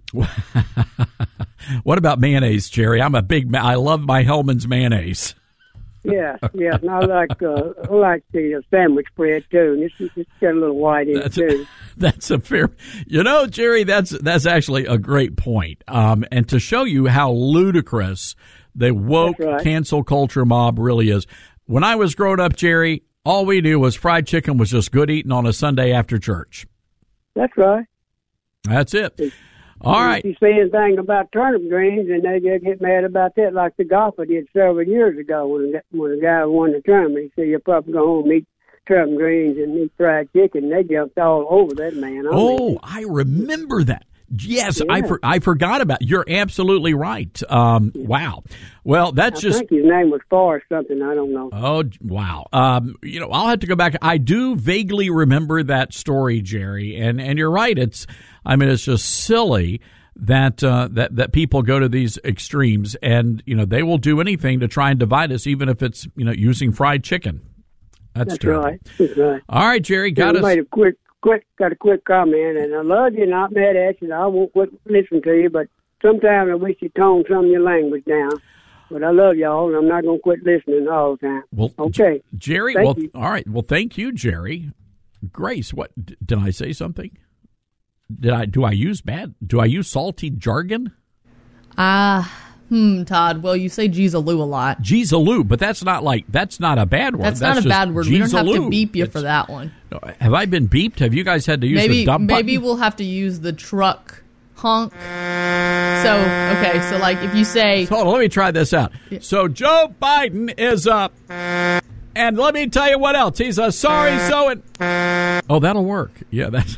What about mayonnaise, Jerry? I'm a big, ma- I love my Hellman's mayonnaise. Yeah, yeah, and I like uh, I like the uh, sandwich bread too, and it's, it's got a little white in that's it too. A, that's a fair, you know, Jerry. That's that's actually a great point. Um, and to show you how ludicrous the woke right. cancel culture mob really is. When I was growing up, Jerry, all we knew was fried chicken was just good eating on a Sunday after church. That's right. That's it. It's, all right. If you say anything about turnip greens, and they get, get mad about that, like the golfer did several years ago when when a guy won the tournament. He said, "You'll probably go home and eat turnip greens and eat fried chicken." They jumped all over that man. I oh, mean, I remember that. Yes, yeah. I for, I forgot about. You're absolutely right. Um, wow. Well, that's I just. I think his name was Forrest something. I don't know. Oh, wow. Um, you know, I'll have to go back. I do vaguely remember that story, Jerry, and and you're right. It's. I mean, it's just silly that uh, that that people go to these extremes, and you know they will do anything to try and divide us, even if it's you know using fried chicken. That's, That's terrible. right. That's right. All right, Jerry, got yeah, us. Made a quick, quick, got a quick comment, and I love you, not mad at you. I won't quit listen to you, but sometimes I wish you toned some of your language down. But I love y'all, and I'm not going to quit listening all the time. Well, okay, Jerry. Thank well, you. all right. Well, thank you, Jerry. Grace, what d- did I say something? Did I do I use bad? Do I use salty jargon? Ah, uh, hmm, Todd. Well, you say "geezaloo" a lot. Geezaloo, but that's not like that's not a bad word. That's, that's not a bad word. We don't have to beep you it's, for that one. Have I been beeped? Have you guys had to use maybe, the dump Maybe button? we'll have to use the truck honk. So okay, so like if you say, hold on, let me try this out. So Joe Biden is up, and let me tell you what else. He's a sorry so and oh, that'll work. Yeah, that's.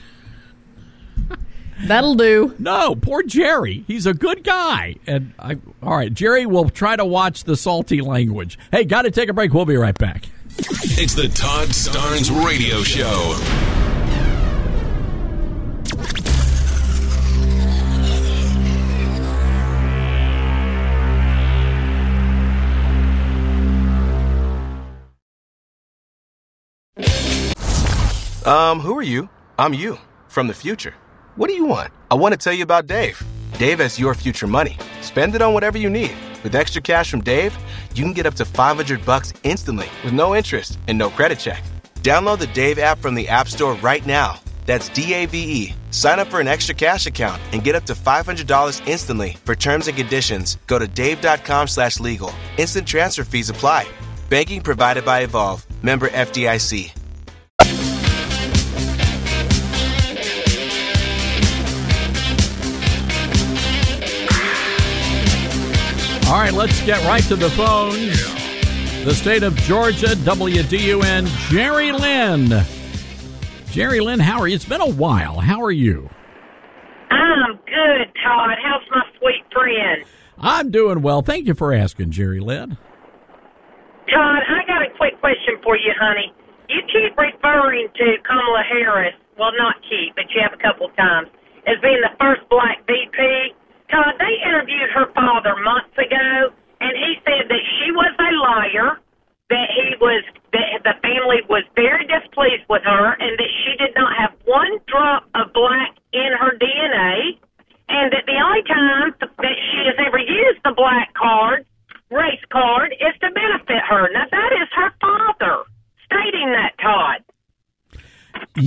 That'll do. No, poor Jerry. He's a good guy. And I, all right, Jerry will try to watch the salty language. Hey, got to take a break. We'll be right back. It's the Todd Starnes Radio Show. Um, who are you? I'm you, from the future. What do you want? I want to tell you about Dave. Dave has your future money. Spend it on whatever you need. With extra cash from Dave, you can get up to five hundred bucks instantly with no interest and no credit check. Download the Dave app from the App Store right now. That's D A V E. Sign up for an extra cash account and get up to five hundred dollars instantly. For terms and conditions, go to dave.com slash legal. Instant transfer fees apply. Banking provided by Evolve. Member F D I C. All right, let's get right to the phones. The state of Georgia, W D U N, Jerry Lynn. Jerry Lynn, how are you? It's been a while. How are you? I'm good, Todd. How's my sweet friend? I'm doing well. Thank you for asking, Jerry Lynn. Todd, I got a quick question for you, honey. You keep referring to Kamala Harris, well, not keep, but you have a couple times, as being the first black V P. Todd, they interviewed her father months ago, and he said that she was a liar, that he was, that the family was very displeased with her, and that she did not have one drop of black in her D N A, and that the only time that she has ever used the black card, race card, is to benefit her. Now, that is her father stating that, Todd. Yeah.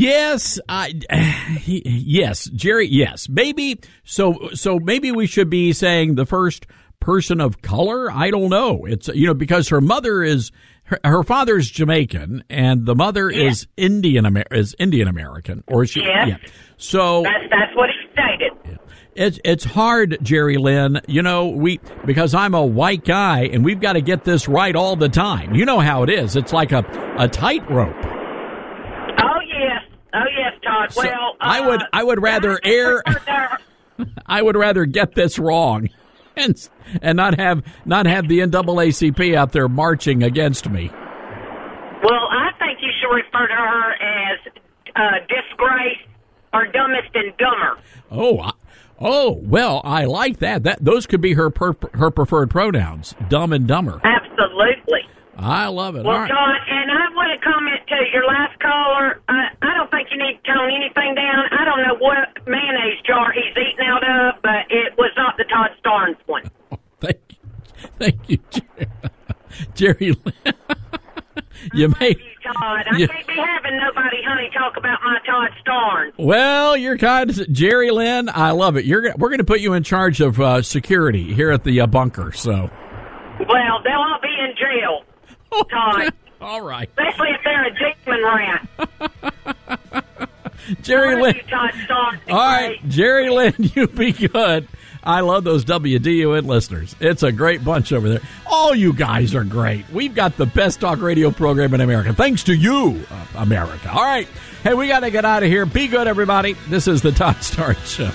Yes, I, yes, Jerry. Yes, maybe. So, so maybe we should be saying the first person of color. I don't know. It's you know because her mother is her, her father's Jamaican and the mother Yeah. is Indian Amer- is Indian American or is she? Yes. Yeah. So That's that's what he stated. it's it's hard, Jerry Lynn. You know we because I'm a white guy and we've got to get this right all the time. You know how it is. It's like a a tightrope. Oh yes, oh yes, Todd. So well, I would uh, I would rather air I would rather get this wrong and and not have not have the N double A C P out there marching against me. Well, I think you should refer to her as uh, disgrace or dumbest and dumber. Oh, I, oh, well, I like that. That those could be her per, her preferred pronouns, dumb and dumber. Absolutely. I love it. Well, All right. Todd, and I want to comment to your last caller. Uh, I don't think you need to tone anything down. I don't know what mayonnaise jar he's eating out of, but it was not the Todd Starnes one. Thank you, thank you, Jerry. Jerry you may. You, Todd. I you- can't be having nobody, honey, talk about my Todd Starnes. Well, you're kind of Jerry Lynn. I love it. You're we're going to put you in charge of uh, security here at the uh, bunker. So. Well, they'll all be in jail, Todd. All right. Especially if they're a demon rat. Jerry Love Lynn. you, Todd Starnes. All right, Jerry Lynn, you be good. I love those W D U N listeners. It's a great bunch over there. All you guys are great. We've got the best talk radio program in America. Thanks to you, uh, America. All right. Hey, we got to get out of here. Be good, everybody. This is the Todd Starnes Show.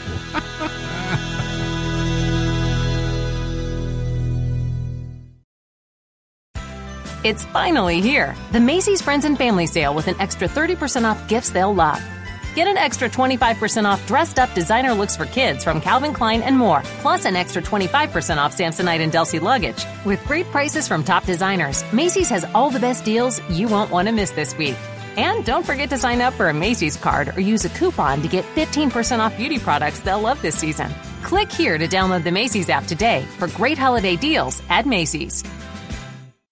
It's finally here. The Macy's Friends and Family Sale with an extra thirty percent off gifts they'll love. Get an extra twenty-five percent off dressed up designer looks for kids from Calvin Klein and more, plus an extra twenty-five percent off Samsonite and Delsey luggage. With great prices from top designers, Macy's has all the best deals you won't want to miss this week. And don't forget to sign up for a Macy's card or use a coupon to get fifteen percent off beauty products they'll love this season. Click here to download the Macy's app today for great holiday deals at Macy's.